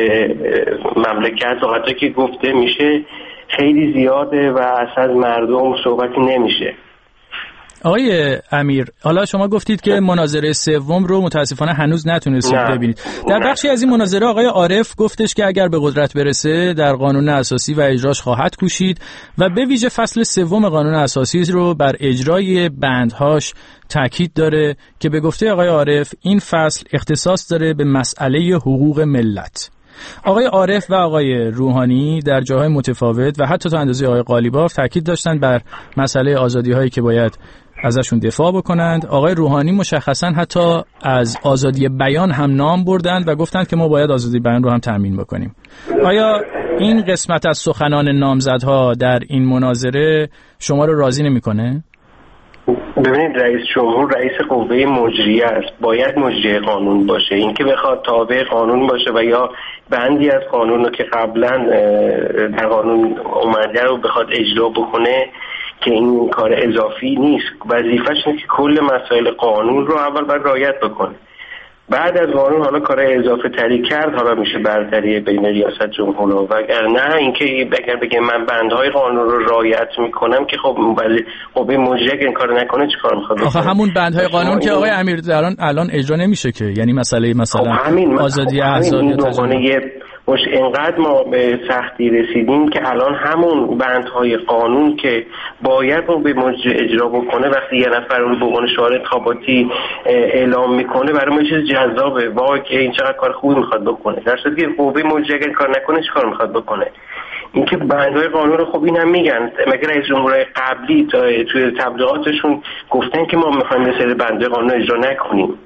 مملکت، لغت‌هایی که گفته میشه خیلی زیاده و اصلا از مردم صحبتی نمیشه. آقای امیر، حالا شما گفتید که مناظره سوم رو متاسفانه هنوز نتونستید نه. ببینید. در بخشی از این مناظره آقای عارف گفتش که اگر به قدرت برسه در قانون اساسی و اجراش خواهد کوشید و به ویژه فصل سوم قانون اساسی رو بر اجرای بندهاش تاکید داره که به گفته آقای عارف این فصل اختصاص داره به مسئله حقوق ملت. آقای عارف و آقای روحانی در جاهای متفاوت و حتی تا اندازه آقای قالیباف تاکید داشتن بر مسئله آزادی‌هایی که باید ازشون دفاع بکنند. آقای روحانی مشخصا حتی از آزادی بیان هم نام بردند و گفتند که ما باید آزادی بیان رو هم تأمین بکنیم. آیا این قسمت از سخنان نامزدها در این مناظره شما رو راضی نمی‌کنه؟ ببینید رئیس جمهور رئیس قوه مجریه است، باید مجری قانون باشه. اینکه بخواد تابع قانون باشه و یا بندی از قانون رو که قبلا در قانون اومده رو بخواد اجرا بکنه که این کار اضافی نیست. وظیفه‌ش اینه که کل مسائل قانون رو اول باید رعایت بکنه، بعد از قانون حالا کار اضافه تری کرد حالا میشه برتری بین ریاست جمهور و اگر نه اینکه اگر بگه من بندهای قانون رو رعایت میکنم که خب ولی قوه مجریه این کار نکنه چیکار میخواد بکنه؟ آخه همون بندهای قانون که آقای امیر الان الان اجرا نمیشه که، یعنی مسئله مثلا خب آزادی احزاب یا تظاهر مش اینقدر ما به سختی رسیدیم که الان همون بندهای قانون که باید رو به مجری اجرا بکنه وقتی یه نفر رو به عنوان شعار انتخاباتی اعلام میکنه برای ما چیز جذابه، وای که این چقدر کار خوبی میخواد بکنه، در صورتی که قوه مجری اگه کار نکنه چیکار میخواد بکنه؟ اینکه بندهای قانون رو خب این هم میگن، مگر رئیس جمهورهای قبلی تا توی تبلیغاتشون گفتن که ما میخوایم مثل بندهای قانون اجرا نکنیم؟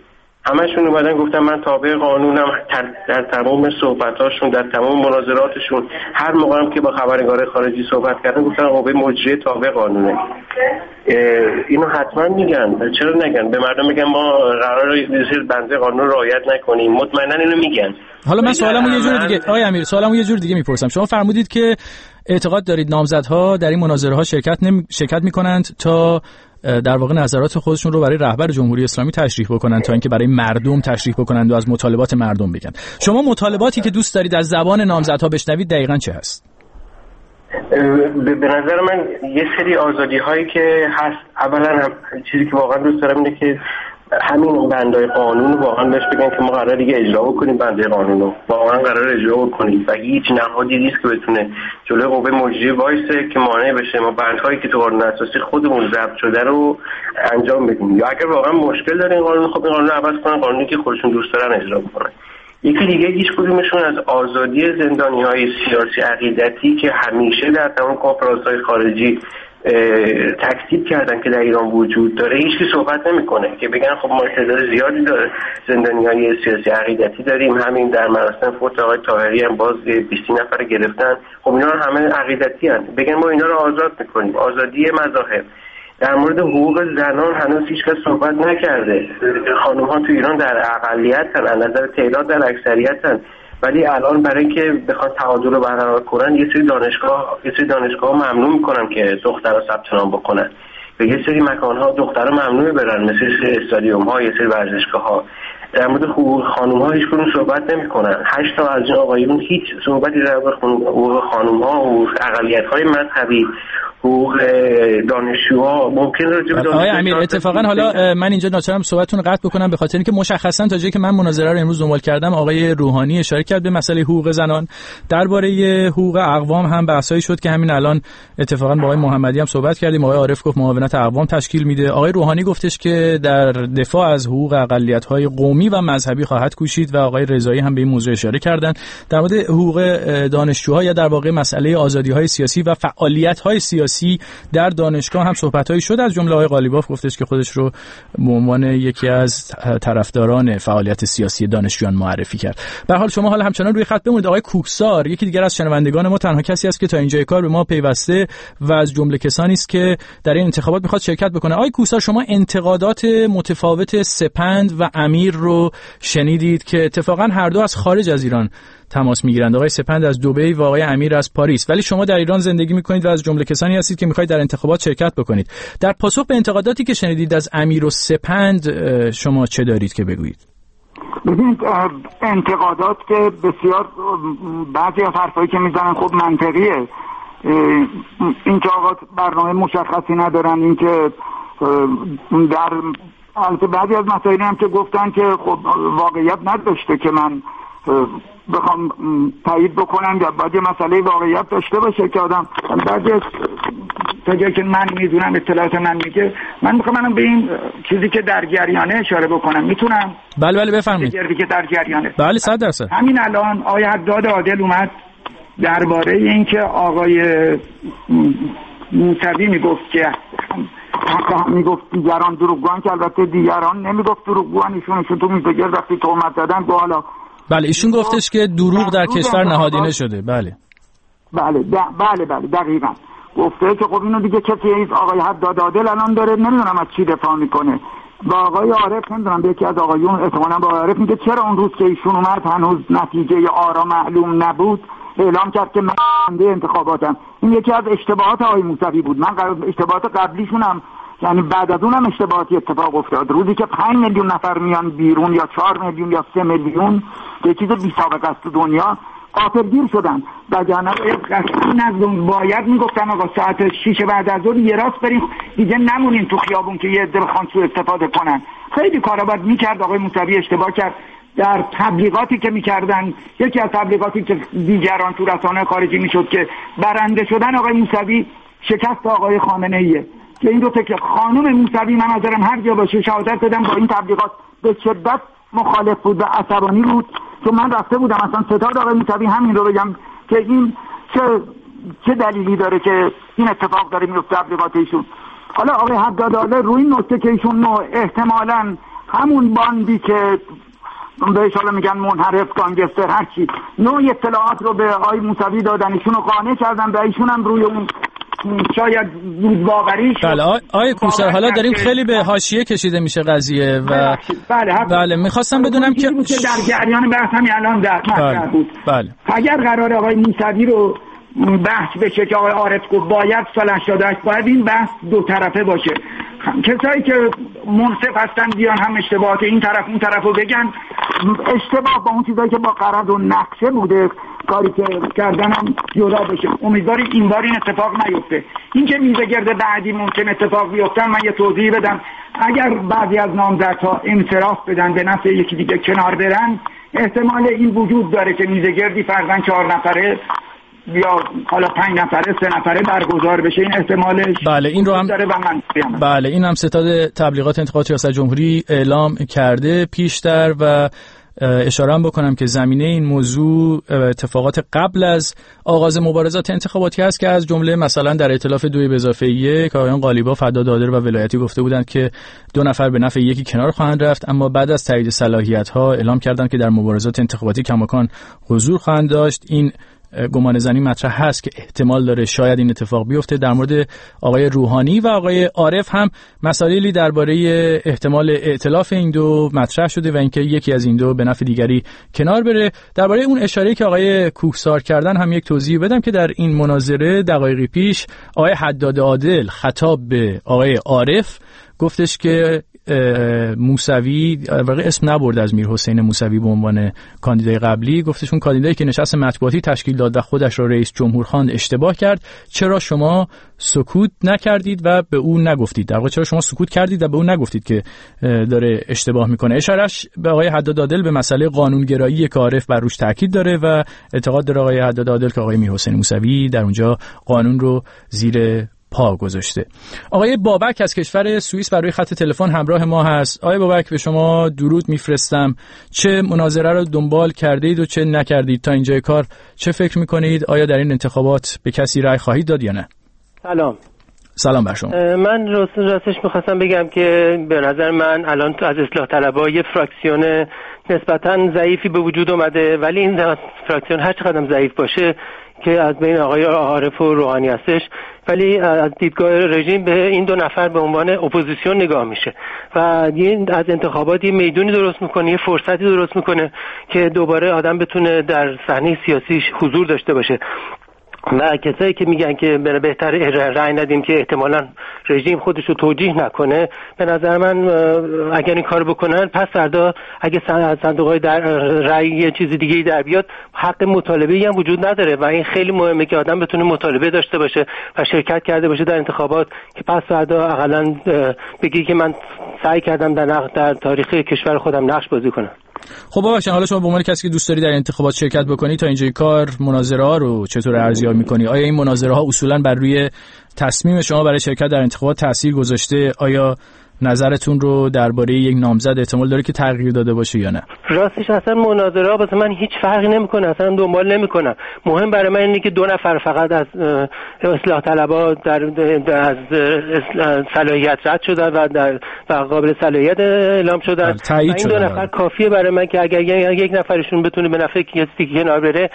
همشون اومدن گفتن من تابع قانونم. در تمام صحبتاشون، در تمام مناظراتشون، هر موقع هم که با خبرنگار خارجی صحبت کردن گفتن قوه مجریه تابع قانونه. اینو حتما میگن، چرا نگن؟ به مردم میگن ما قراره بنده قانون رعایت نکنیم، مطمئنا اینو میگن. حالا من سوالمو یه جور دیگه آقای امیر سوالمو یه جور دیگه میپرسم. شما فرمودید که اعتقاد دارید نامزدها در این مناظره ها شرکت نمی... شرکت میکنند تا در واقع نظرات خودشون رو برای رهبر جمهوری اسلامی تشریح بکنن، تا اینکه برای مردم تشریح بکنند و از مطالبات مردم بگن. شما مطالباتی که دوست دارید از زبان نامزدها بشنوید دقیقاً چه هست؟ به نظر من یه سری آزادی هایی که هست، اولا هم چیزی که واقعا دوست دارم اینه که همین بندای قانون واقعا بهش بگن که ما قراره دیگه اجرا بکنیم، بنده قانون رو واقعا قراره اجرا بکنیم و هیچ نهادی نیست که بتونه جلوی قوه مجریه وایسه که مانع بشه ما بندهایی که تو قانون اساسی خودمون ضبط شده رو انجام بدیم. یا اگر واقعا مشکل داره این قانون، خب این قانون رو عوض کنن، قانونی که خودشون دوست دارن اجرا بکنن. یکی دیگه هیچ کدومشون از آزادی زندانی‌های سیاسی عقیدتی که همیشه در تمام کنفرانس‌های خارجی تکذیب کردن که در ایران وجود داره هیچ کی صحبت نمیکنه که بگن خب ما تعداد زیادی داره زندانی‌های سیاسی عقیدتی داریم، همین در مراسم فوت آقای طاهری هم باز بیست نفر گرفتن، خب اینا همه عقیدتی هستن، بگن ما اینا رو آزاد میکنیم. آزادی مذاهب. در مورد حقوق زنان هنوز هیچ کس صحبت نکرده. خانم‌ها تو ایران در اقلیتن، از نظر تعداد در اکثریتن، ولی الان برای اینکه بخوان تعادل رو برقرار کنن یه سری دانشگاه یه سری دانشگاه ممنوع میکنن که دخترها ثبت نام بکنن، به یه سری مکان‌ها دخترها ممنوع برن، مثل استادیوم‌ها، یه سری ورزشگاه‌ها. در مورد حقوق خانم‌ها هیچ کدوم صحبت نمی‌کنن. هشت تا از این آقایون هیچ صحبتی در مورد حقوق خانم‌ها، حقوق اقلیت‌های مذهبی، حقوق دانشجوها ممکن راجع آقای امیر اتفاقا حالا من اینجا ناچارم صحبتتون رو قطع بکنم به خاطر اینکه مشخصا تا جایی که من مناظره رو امروز دنبال کردم آقای روحانی اشاره کرد به مسئله حقوق زنان. درباره حقوق اقوام هم بحثایی شد که همین الان اتفاقا با آقای محمدی هم صحبت کردیم. آقای عارف گفت معاونت اقوام تشکیل میده. آقای روحانی گفتش که در دفاع از حقوق اقلیت‌های قومی و مذهبی خواهد کوشید و آقای رضایی هم به این موضوع اشاره کردن. در مورد حقوق دانشجوها یا در واقع مسئله آزادی‌های سیاسی و فعالیت‌های سیاسی در دانشگاه هم صحبت‌هایی شد. از جمله آقای قالیباف گفتش که خودش رو به عنوان یکی از طرفداران فعالیت سیاسی دانشجویان معرفی کرد. به هر حال شما حالا همچنان روی خط بمونید. آقای کوکسار یکی دیگر از شنوندگان ما، تنها کسی است که تا اینجای کار به ما پیوسته و از جمله کسانی است که در این انتخابات می‌خواد شرکت بکنه. آقای کوکسار شما انتقادات متفاوت سپند و امیر رو شنیدید که اتفاقا هر دو از خارج از ایران تماس میگیرند. آقای سپند از دبی و آقای امیر از پاریس، ولی شما در ایران زندگی میکنید و از جمله کسانی هستید که میخواید در انتخابات شرکت بکنید. در پاسخ به انتقاداتی که شنیدید از امیر و سپند شما چه دارید که بگویید؟ ببینید انتقادات که بسیار بعضی از حرفایی که میزنن خب منطقیه، اینکه آقا برنامه مشخصی ندارن، اینکه در البته بعضی از مسائلی هم که گفتن که خب واقعیت نداشته که من بخوام تایید بکنم یا باید یه مسئله واقعیت داشته باشه که آدم بعضی از تا جایی که من میدونم اطلاعات من میگه من میخوام منم به این چیزی که در جریانه اشاره بکنم. میتونم؟ بله بله بفرمایید. چیزی که در جریانه بله صد درصد. همین الان آقای حداد عادل اومد درباره اینکه آقای موسوی میگفت که میگفت دیگران دروغگوان، که البته دیگران نمیگفت دروغگوان، ایشون ایشون تو میگه وقتی تهمت زدن با حالا بله ایشون گفتش که دروغ در کشور نهادینه شده. بله بله بله بله دقیقاً گفته که خب اینو دیگه کسی از آقای حداد عادل الان داره نمیدونم از چی دفاع میکنه. با آقای عارف نمیدونم به یکی از آقایون احتمالاً با عارف میگه چرا اون روز که ایشون اومد هنوز نتیجه آرا معلوم نبود اعلام کرد که من برنده انتخاباتم. این یکی از اشتباهات آقای موسوی بود. من اشتباهات قبلیشونم یعنی بعد از اونم اشتباهاتی اتفاق افتاد. روزی که پنج میلیون نفر میان بیرون یا چهار میلیون یا سه میلیون یه چیز بی سابقه است تو دنیا، غافلگیر شدن. وگرنه نظم باید میگفتن آقا ساعت شیش بعد از ظهر یه راست بریم دیگه نمونین تو خیابون که یه عده بخوان سوء استفاده کنن. خیلی کارا باید میکرد. آقای موسوی اشتباه کرد در تبلیغاتی که میکردن. یکی از تبلیغاتی که دیگران تو رسانه خارجی میشد که برنده شدن آقای موسوی شکست آقای خامنه ایه، که این دو تا که خانم موسوی من نظرم هر جا باشه شهادت بدم با این تبلیغات به شدت مخالف بود و عصبانی بود. که من رفته بودم اصلا ستاد آقای موسوی همین رو بگم که این چه چه دلیلی داره که این اتفاق داره میفته تبلیغات ایشون. حالا آقای حداد عادل روی این نکته که ایشون احتمالاً همون باندی که بهش حالا میگن منحرف، گانگستر، هر چی، نوع اطلاعات رو به آقای موسوی دادن، ایشون رو قانع کردن و ایشون هم روی اون شاید زود باوری شد. بله آقای کوسر، حالا داریم خیلی به حاشیه کشیده میشه قضیه و بله بله میخواستم بدونم که در جریان بحث همین الان در مطرح بود. بله. اگر قرار آقای موسوی رو بحث بشه که آقای عارف گفت باید سال هشتاد و هشت باید این بحث دو طرفه باشه، کسایی که منصف هستن بیان هم اشتباهات این طرف اون طرف رو بگن، اشتباه با اون چیزایی که با قرض و نقشه بوده کاری که کردن هم جدا بشه. امیدواریم این بار این اتفاق نیفته. این که میزه گرد بعدی ممکن اتفاق بیفته، من یه توضیح بدم. اگر بعضی از نامزدها انصراف بدن به نفع یکی دیگه کنار برن، احتمال این وجود داره که میزه گردی فرضاً چهار نفره یا حالا پنج نفره سه نفره برگزار بشه. این احتمالش بله این رو هم داره و من بله این هم ستاد تبلیغات انتخابات ریاست جمهوری اعلام کرده پیشتر و اشاره هم بکنم که زمینه این موضوع اتفاقات قبل از آغاز مبارزات انتخاباتی است که از جمله مثلا در ائتلاف دو به اضافه یک آقایان قالیباف، فداد عادل و ولایتی گفته بودند که دو نفر به نفع یکی کنار خواهند رفت، اما بعد از تایید صلاحیت‌ها اعلام کردند که در مبارزات انتخاباتی کماکان حضور خواهند داشت. این گمان زنی مطرح هست که احتمال داره شاید این اتفاق بیفته. در مورد آقای روحانی و آقای عارف هم مسائلی درباره احتمال ائتلاف این دو مطرح شده و اینکه یکی از این دو به نفع دیگری کنار بره. درباره اون اشاره‌ای که آقای کوهسار کردن هم یک توضیح بدم که در این مناظره دقایقی پیش آقای حداد عادل خطاب به آقای عارف گفتش که موسوی واقعا اسم نبرد از میر حسین موسوی به عنوان کاندیدای قبلی، گفتش اون کاندیدایی که نشست مطبوعاتی تشکیل داد و خودش را رئیس جمهور خواند اشتباه کرد، چرا شما سکوت نکردید و به اون نگفتید؟ در واقع چرا شما سکوت کردید و به اون نگفتید که داره اشتباه میکنه؟ اشارهش به آقای حداد عادل به مسئله قانونگرایی که عارف بر روش تاکید داره و اعتقاد داره آقای حداد عادل که آقای میر حسین موسوی در اونجا قانون رو زیر پا گذاشته. آقای بابک از کشور سوئیس برای خط تلفن همراه ما هست. آقای بابک به شما درود میفرستم. چه مناظره رو دنبال کردید و چه نکردید تا اینجای کار؟ چه فکر میکنید؟ آیا در این انتخابات به کسی رأی خواهید داد یا نه؟ سلام. سلام بر شما. من راست راستش میخواستم بگم که به نظر من الان از اصلاح طلبها یه فراکسیون نسبتاً ضعیفی به وجود اومده، ولی این فراکسیون هر چقدر ضعیف باشه که از بین آقای عارف و روحانی هستش، ولی از دیدگاه رژیم به این دو نفر به عنوان اپوزیسیون نگاه میشه و این از انتخابات یه میدونی درست میکنه، یه فرصتی درست میکنه که دوباره آدم بتونه در صحنه سیاسیش حضور داشته باشه. و کسایی که میگن که بهتر رأی ندیم که احتمالاً رژیم خودش رو توجیه نکنه، به نظر من اگر این کار بکنن پس فردا اگه صندوق‌های در رأی یه چیز دیگه‌ای در بیاد، حق مطالبه‌ای هم وجود نداره و این خیلی مهمه که آدم بتونه مطالبه داشته باشه و شرکت کرده باشه در انتخابات که پس فردا حداقل بگی که من سعی کردم در در تاریخ کشور خودم نقش بازی کنم. خب بابا، حالا شما به عنوان کسی که دوست داری در انتخابات شرکت بکنی تا اینجای کار مناظره ها رو چطور ارزیابی می‌کنی؟ آیا این مناظره ها اصولاً بر روی تصمیم شما برای شرکت در انتخابات تاثیر گذاشته؟ آیا نظرتون رو درباره یک نامزد احتمال داره که تغییر داده باشه یا نه؟ راستش اصلا مناظره ها واسه من هیچ فرقی نمیکنه، اصلا دنبال نمیکنم. مهم برای من اینه که دو نفر فقط از اصلاح طلبها در, در از صلاحیت رد شدن و در و قابل صلاحیت اعلام شدن و این دو نفر کافیه برای من که اگر یک نفرشون بتونه به نفع کسی کنار بره،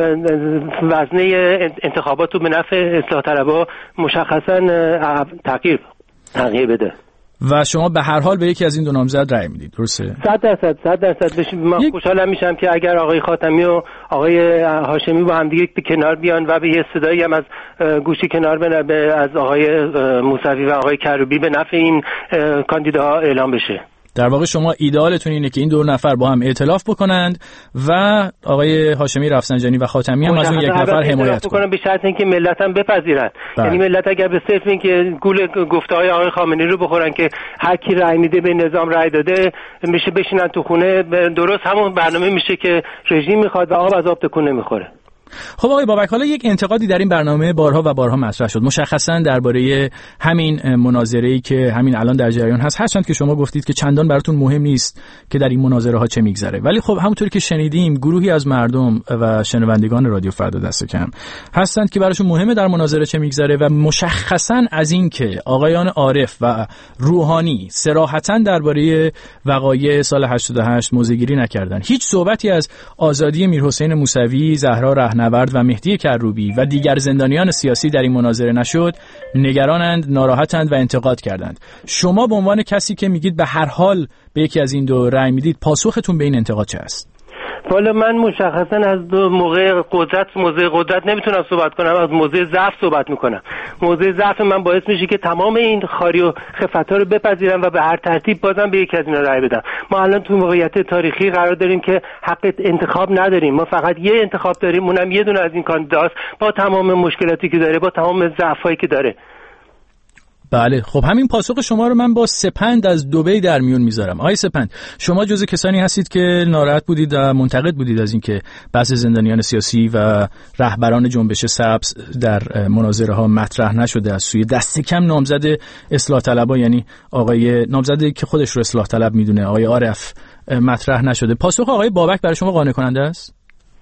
وزنه انتخابات رو به نفع اصلاح طلبها مشخصا تغییر تغییر بده. و شما به هر حال به یکی از این دو نامزد رأی میدید، درسته؟ صد درصد صد درصد. من یک... خوشحالم میشم که اگر آقای خاتمی و آقای هاشمی با هم دیگه به کنار بیان و به یه صدایی هم از گوشی کنار بنه از آقای موسوی و آقای کروبی به نفع این کاندیداها اعلام بشه. در واقع شما ایدئالتون اینه که این دو نفر با هم ائتلاف بکنند و آقای هاشمی رفسنجانی و خاتمی هم از اون یک نفر حمایت کنند، به شرط اینکه ملت هم بپذیرن. یعنی ملت اگر به صرف این که گول گفته‌های آقای خامنه‌ای رو بخورن که هر کی رأی میده به نظام رأی داده میشه بشینن تو خونه، درست همون برنامه میشه که رژیم میخواد و آب از آب تکون نمیخوره. خب آقای بابک، حالا یک انتقادی در این برنامه بارها و بارها مطرح شد، مشخصا درباره همین مناظره‌ای که همین الان در جریان هست، هرچند که شما گفتید که چندان براتون مهم نیست که در این مناظره ها چه میگذره، ولی خب همونطوری که شنیدیم گروهی از مردم و شنوندگان رادیو فردا دست کم هستند که براشون مهمه در مناظره چه میگذره و مشخصا از این که آقایان عارف و روحانی صراحتا درباره وقایع سال هشتاد و هشت موضع‌گیری نکردن، هیچ صحبتی از آزادی میرحسین موسوی، زهرا رهنورد و مهدی کروبی و دیگر زندانیان سیاسی در این مناظره نشد، نگرانند، ناراحتند و انتقاد کردند. شما به عنوان کسی که میگید به هر حال به یکی از این دو رأی میدید، پاسختون به این انتقاد چه است؟ والا من مشخصا از دو موقع قدرت موضع قدرت نمیتونم صحبت کنم، از موضع ضعف صحبت میکنم. موضع ضعف من باعث میشه که تمام این خاری و خفت‌ها رو بپذیرم و به هر ترتیب بازم به یکی از اینا رأی بدم. ما الان تو موقعیت تاریخی قرار داریم که حق انتخاب نداریم، ما فقط یه انتخاب داریم، اونم یه دونه از این کاندیداست با تمام مشکلاتی که داره، با تمام ضعفایی که داره. بله، خب همین پاسخ شما رو من با سپند از دبی در میون میذارم. آقای سپند، شما جزو کسانی هستید که ناراحت بودید و منتقد بودید از اینکه بحث زندانیان سیاسی و رهبران جنبش سبز در مناظره ها مطرح نشده از سوی دست کم نامزد اصلاح طلبها، یعنی آقای نامزدی که خودش رو اصلاح طلب میدونه، آقای عارف، مطرح نشده. پاسخ آقای بابک برای شما قانع کننده است؟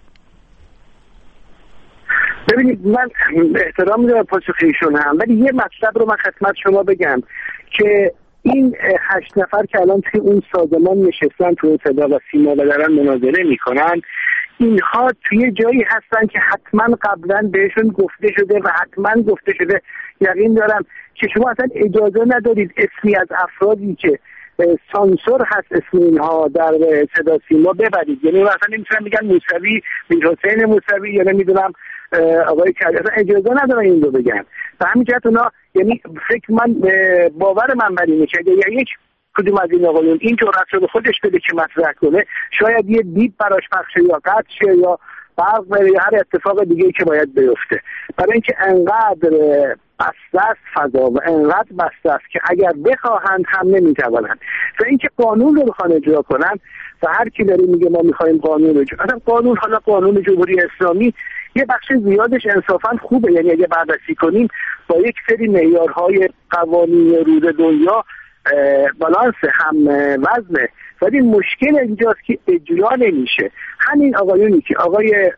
ببینید، من احترام میذارم پاسخ ایشون هم، ولی یه مطلب رو من خدمت شما بگم که این هشت نفر که الان توی اون سازمان نشستن، توی صدا و سیما و دارن مناظره میکنن، اینها توی جایی هستن که حتما قبلا بهشون گفته شده و حتما گفته شده. یقین دارم که شما اصلا اجازه ندارید اسمی از افرادی که سانسور هست اسم اینها در صدا سیما ببرید. یعنی اصلا نمیتونن بگن موسوی، میرحسین موسوی، یا نمیدونم آقای کریمی، اصلا اجازه ندارن این رو بگن. به همین جهت اونا، یعنی فکر من باور من بر اینه که اگه یک کدوم از این آقایون این جرأت رو به خودش بده که مطرح کنه، شاید یه دیپ براش پخشه یا قطع شه یا برق بره یا هر اتفاق دیگه که باید بیفته. برای اینکه انقدر بسته است فضا و انقدر بسته است که اگر بخواهند هم نمیتوانند. و اینکه قانون رو بخوان اجرا کنن و هر کی داره میگه ما میخوایم قانون رو اجرا، اصلا قانون، حالا قانون جمهوری اسلامی یه بخش زیادش انصافا خوبه، یعنی اگه بررسی کنیم با یک سری معیارهای قوانین روز دنیا بالانس هم وزنه، ولی مشکل اینجاست که اجرا نمیشه. همین آقایونی که آقای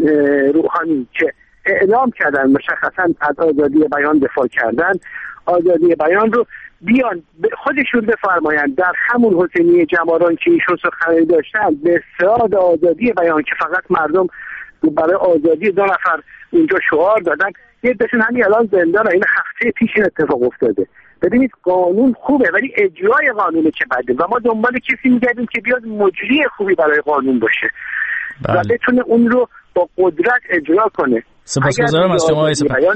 روحانی که اعلام کردن مشخصا از آزادی بیان دفاع کردن، آزادی بیان رو بیان خودشون بفرمایند در همون حسینیه جماران که ایشون سخنرانی داشتن به استعداد آزادی بیان که فقط مردم برای آزادی دو نفر اونجا شعار دادن، یه دشون همین الان زندان، این هفته پیش این اتفاق افتاده. ببینید قانون خوبه ولی اجرای قانون چه بده و ما دنبال کسی میگردیم که بیاد مجری خوبی برای قانون باشه بله. و بتونه اون رو با قدرت اجرا کنه. سپاسگزارم از شما آقای سپند.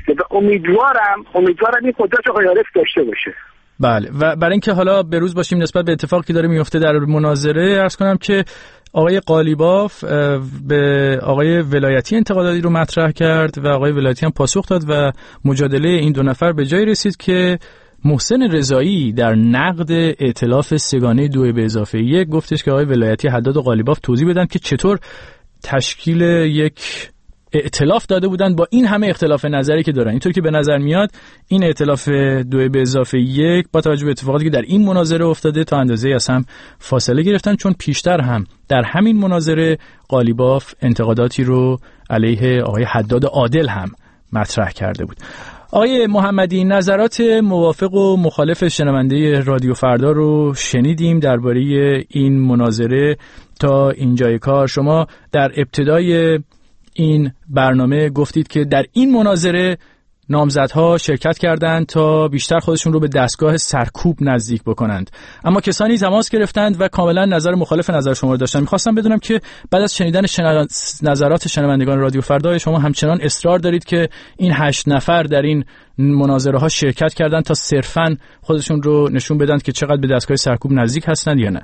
امیدوارم امیدوارم این قدرت آقای عارف داشته باشه. بله، و برای اینکه حالا به روز باشیم نسبت به اتفاقی که داره میفته در مناظره، عرض کنم که آقای قالیباف به آقای ولایتی انتقاداتی رو مطرح کرد و آقای ولایتی هم پاسخ داد و مجادله این دو نفر به جای رسید که محسن رضایی در نقد ائتلاف سگانه دو به اضافه یک گفتش که آقای ولایتی حداد و قالیباف توضیح بدن که چطور تشکیل یک ائتلاف داده بودن با این همه اختلاف نظری که دارن. اینطور که به نظر میاد این ائتلاف دو به اضافه یک با توجه به اتفاقاتی که در این مناظره افتاده تا اندازه از هم فاصله گرفتن، چون پیشتر هم در همین مناظره قالیباف انتقاداتی رو علیه آقای حداد عادل هم مطرح کرده بود. آقای محمدی، نظرات موافق و مخالف شنونده رادیو فردا رو شنیدیم درباره این مناظره تا اینجای کار. شما در ابتدای این برنامه گفتید که در این مناظره نامزدها شرکت کردند تا بیشتر خودشون رو به دستگاه سرکوب نزدیک بکنند، اما کسانی تماس گرفتند و کاملا نظر مخالف نظر شما رو داشتن. میخواستم بدونم که بعد از شنیدن شنو... نظرات شنوندگان رادیو فردا شما همچنان اصرار دارید که این هشت نفر در این مناظره ها شرکت کردند تا صرفاً خودشون رو نشون بدن که چقدر به دستگاه سرکوب نزدیک هستند یا نه؟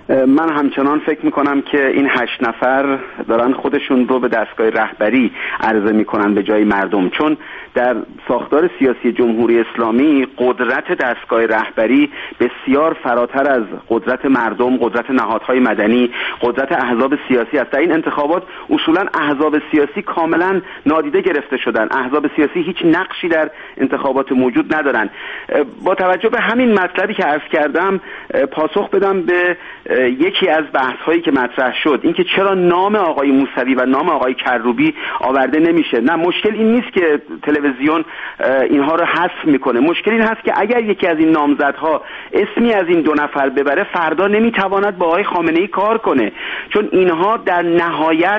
من همچنان فکر میکنم که این هشت نفر دارن خودشون رو به دستگاه رهبری عرضه میکنن به جای مردم، چون در ساختار سیاسی جمهوری اسلامی قدرت دستگاه رهبری بسیار فراتر از قدرت مردم، قدرت نهادهای مدنی، قدرت احزاب سیاسی است. در این انتخابات اصولا احزاب سیاسی کاملا نادیده گرفته شدن. احزاب سیاسی هیچ نقشی در انتخابات موجود ندارن. با توجه به همین مطلبی که عرض کردم پاسخ بدم به یکی از بحث‌هایی که مطرح شد، اینکه چرا نام آقای موسوی و نام آقای کروبی آورده نمیشه. نه، مشکل این نیست که تلویزیون اینها رو حذف میکنه. مشکل این هست که اگر یکی از این نامزدها اسمی از این دو نفر ببره، فردا نمیتواند با آقای خامنه‌ای کار کنه، چون اینها در نهایت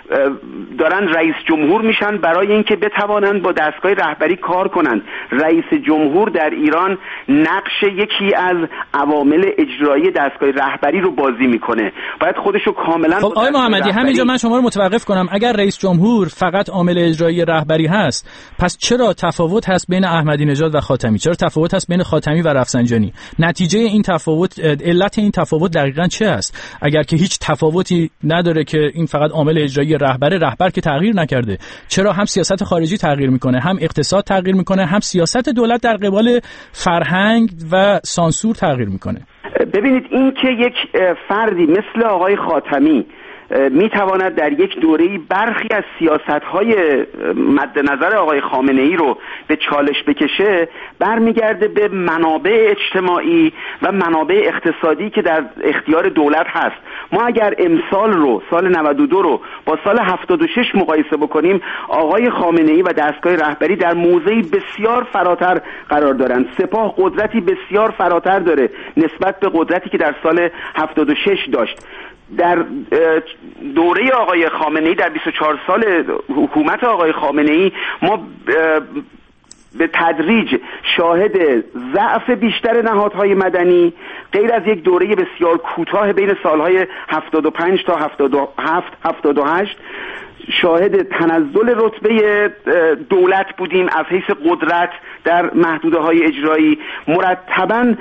دارن رئیس جمهور میشن برای اینکه بتوانند با دستگاه رهبری کار کنند. رئیس جمهور در ایران نقش یکی از عوامل اجرایی دستگاه رهبری رو بازی میکنه. باید خودش رو کاملا خب آقای محمدی همینجا من شما رو متوقف کنم. اگر رئیس جمهور فقط عامل اجرایی رهبری هست، پس چرا تفاوت هست بین احمدی نژاد و خاتمی؟ چرا تفاوت هست بین خاتمی و رفسنجانی؟ نتیجه این تفاوت، علت این تفاوت دقیقاً چه است؟ اگر که هیچ تفاوتی نداره که این فقط عامل اجرایی رهبر رهبر که تغییر نکرده، چرا هم سیاست خارجی تغییر میکنه، هم اقتصاد تغییر میکنه، هم سیاست دولت در قبال فرهنگ و سانسور تغییر میکنه؟ ببینید، این که یک فردی مثل آقای خاتمی میتواند در یک دوره‌ای برخی از سیاست‌های مد نظر آقای خامنه‌ای رو به چالش بکشه، برمیگرده به منابع اجتماعی و منابع اقتصادی که در اختیار دولت هست. ما اگر امسال رو، سال نود و دو رو با سال هفتاد و شش مقایسه بکنیم، آقای خامنه‌ای و دستگاه رهبری در موضعی بسیار فراتر قرار دارند. سپاه قدرتی بسیار فراتر داره نسبت به قدرتی که در سال هفتاد و شش داشت. در دوره آقای خامنه‌ای، در بیست و چهار سال حکومت آقای خامنه‌ای، ما به تدریج شاهد ضعف بیشتر نهادهای مدنی، غیر از یک دوره بسیار کوتاه بین سالهای هفتاد و پنج تا هفتاد و هفت هفتاد و هشت، شاهد تنزل رتبه دولت بودیم از حیث قدرت در محدوده‌های اجرایی. مرتباً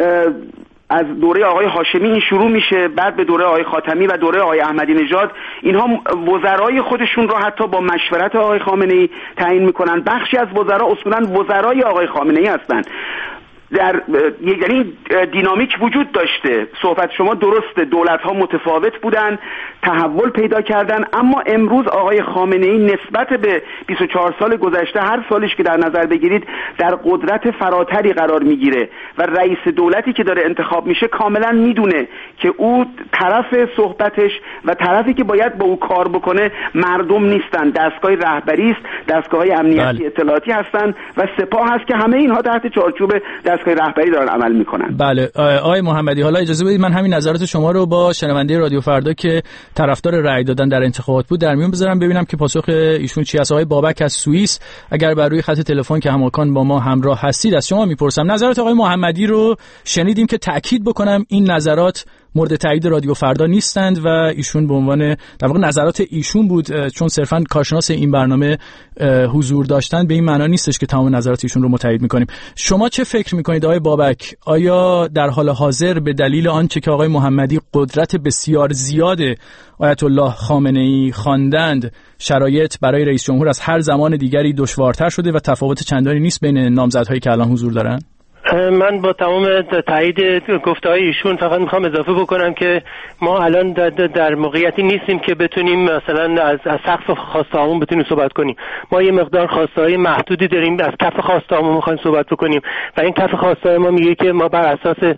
از دوره آقای هاشمی این شروع میشه، بعد به دوره آقای خاتمی و دوره آقای احمدی نژاد اینها وزرای خودشون رو حتی با مشورت آقای خامنه‌ای تعیین میکنن. بخشی از وزرا اصولا وزرای آقای خامنه‌ای هستند. در یعنی دینامیک وجود داشته. صحبت شما درسته، دولت‌ها متفاوت بودن، تحول پیدا کردن، اما امروز آقای خامنه‌ای نسبت به بیست و چهار سال گذشته، هر سالش که در نظر بگیرید، در قدرت فراتری قرار میگیره و رئیس دولتی که داره انتخاب میشه کاملا میدونه که او طرف صحبتش و طرفی که باید با او کار بکنه مردم نیستن، دستگاه رهبری است، دستگاه‌های امنیتی بله. اطلاعاتی هستن و سپاه هست که همه اینها تحت چارچوب دستگاه رهبری دارن عمل میکنن. بله آقای محمدی، حالا اجازه بدید من همین نظرات شما رو با شنونده رادیو فردا که طرفدار رأی دادن در انتخابات بود در میون بذارم، ببینم که پاسخ ایشون چی است. آقای بابک از سوئیس، اگر بر روی خط تلفن که همکان با ما همراه هستید، از شما میپرسم نظرات آقای محمدی رو شنیدیم که تأکید بکنم این نظرات مورد تایید رادیو فردا نیستند و ایشون به عنوان در واقع نظرات ایشون بود، چون صرفاً کارشناس این برنامه حضور داشتن به این معنا نیستش که تمام نظرات ایشون رو متایید میکنیم. شما چه فکر میکنید آقای بابک؟ آیا در حال حاضر به دلیل آنچه که آقای محمدی قدرت بسیار زیاد آیت الله خامنه‌ای خواندند، شرایط برای رئیس جمهور از هر زمان دیگری دشوارتر شده و تفاوت چندانی نیست بین نامزدهایی که الان حضور دارن؟ من با تمام تایید گفته‌های ایشون فقط میخوام اضافه بکنم که ما الان در, در موقعیتی نیستیم که بتونیم مثلا از, از سقف خواسته‌هامون بتونیم صحبت کنیم. ما یه مقدار خواسته‌های محدودی داریم، از کف خواسته‌هامون میخوایم صحبت بکنیم و این کف خواسته ما میگه که ما بر اساس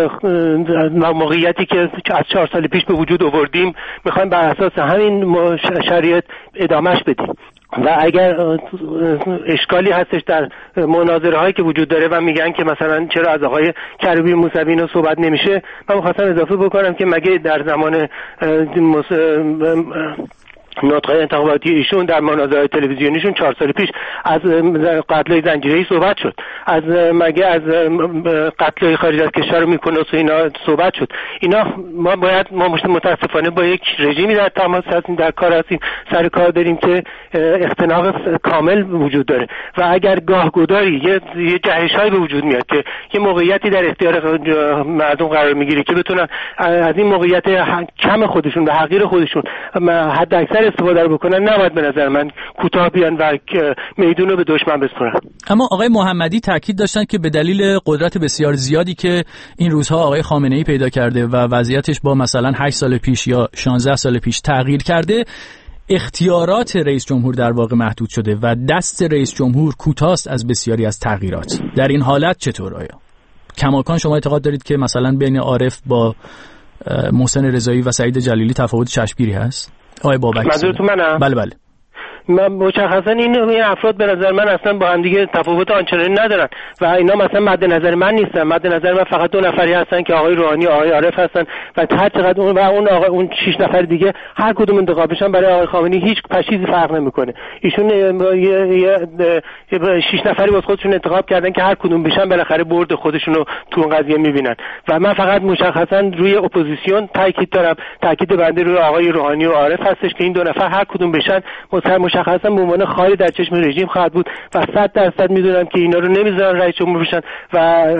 موقعیتی که از چهار سال پیش به وجود آوردیم میخوایم بر اساس همین شرایط ادامهش بدیم و اگر اشکالی هستش در مناظره هایی که وجود داره و میگن که مثلا چرا از آقای کروبی موسوی اینا صحبت نمیشه، من می‌خواستم اضافه بکنم که مگه در زمان نطق‌های انتخاباتی ایشون در مناظرات تلویزیونیشون چهار سال پیش از قتل زنجیره‌ای صحبت شد، از مگه از قتل خارج از کشور میکنه و اینا صحبت شد. اینا ما باید ما متاسفانه با یک رژیمی در تماس هستیم، در کار هستیم، سر کار داریم که اختناق کامل وجود داره و اگر گاهگداری یه یه جهش‌هایی به وجود میاد که یه موقعیتی در اختیار مردم قرار میگیره که بتونن از این موقعیت کم خودشون و حقیر خودشون حد اکثر استفاده رو بکنن، نباید به نظر من کوتاه بیان و میدون رو به دشمن بسپارن. اما آقای محمدی تاکید داشتن که به دلیل قدرت بسیار زیادی که این روزها آقای خامنه‌ای پیدا کرده و وضعیتش با مثلا هشت سال پیش یا شانزده سال پیش تغییر کرده، اختیارات رئیس جمهور در واقع محدود شده و دست رئیس جمهور کوتاست از بسیاری از تغییرات. در این حالت چطور آیا کماکان شما اعتقاد دارید که مثلا بین عارف با محسن رضایی و سعید جلیلی تفاوت چشمگیری هست؟ آقای بابک منظورتون منم؟ بله بله. من مشخصا این این افراد به نظر من اصلا با هم دیگه تفاوت آنچنانی ندارن و اینا مثلا مد نظر من نیستن. مد نظر من فقط دو نفری هستن که آقای روحانی و آقای عارف هستن و هر چقدر اون و اون آقای اون شش نفر دیگه هر کدوم انتخاب بشن برای آقای خامنه‌ای هیچ چیزی فرق نمیکنه. ایشون یه یه شش نفری واسه خودشون انتخاب کردن که هر کدوم بشن بالاخره برد خودشون رو تو اون قضیه میبینن و من فقط مشخصا روی اپوزیسیون تاکید دارم. تاکید بنده روی آقای روحانی و عارف هستش که این دو نفر هر کدوم بشن مشخصا به عنوان خاری در چشم رژیم خواهد بود و صد درصد میدونم که اینا رو نمیذارن رئیس جمهور بشن و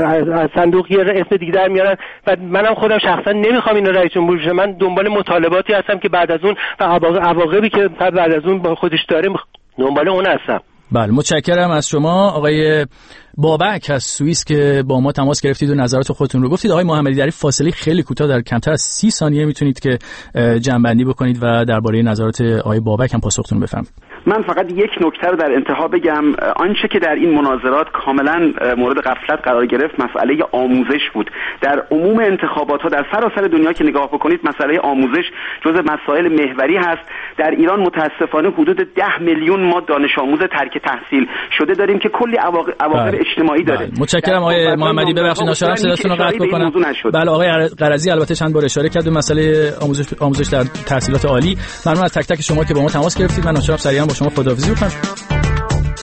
از صندوق یه اسم دیگه در میارن و منم خودم شخصا نمیخوام اینا رئیس جمهور بشن. من دنبال مطالباتی هستم که بعد از اون و عواقبی که بعد از اون با خودش داره دنبال اون هستم. بله متشکرم از شما آقای بابک از سوئیس که با ما تماس گرفتید و نظرات خودتون رو گفتید. آقای محمدی در فاصله خیلی کوتاه در کمتر از سی ثانیه میتونید که جمع‌بندی بکنید و درباره نظرات آقای بابک هم پاسختون بفرمایید. من فقط یک نکته رو در انتها بگم. آنچه که در این مناظرات کاملا مورد غفلت قرار گرفت مسئله آموزش بود. در عموم انتخابات ها در سراسر دنیا که نگاه بکنید مسئله آموزش جزء مسائل محوری هست. در ایران متاسفانه حدود ده میلیون ما دانش آموز ترک تحصیل شده داریم که کلی عواقب اجتماعی داره. بله. متشکرم آقای محمدی. ببخشید ناشرم صداتون رو قطع بکنم. بله آقای قرضی البته چند بار اشاره کرد به مسئله آموزش آموزش در تحصیلات عالی. ممنون از تک تک شما که با ما تماس گرفتید. من ناشرم سریعا با شما خداحافظی می‌کنم.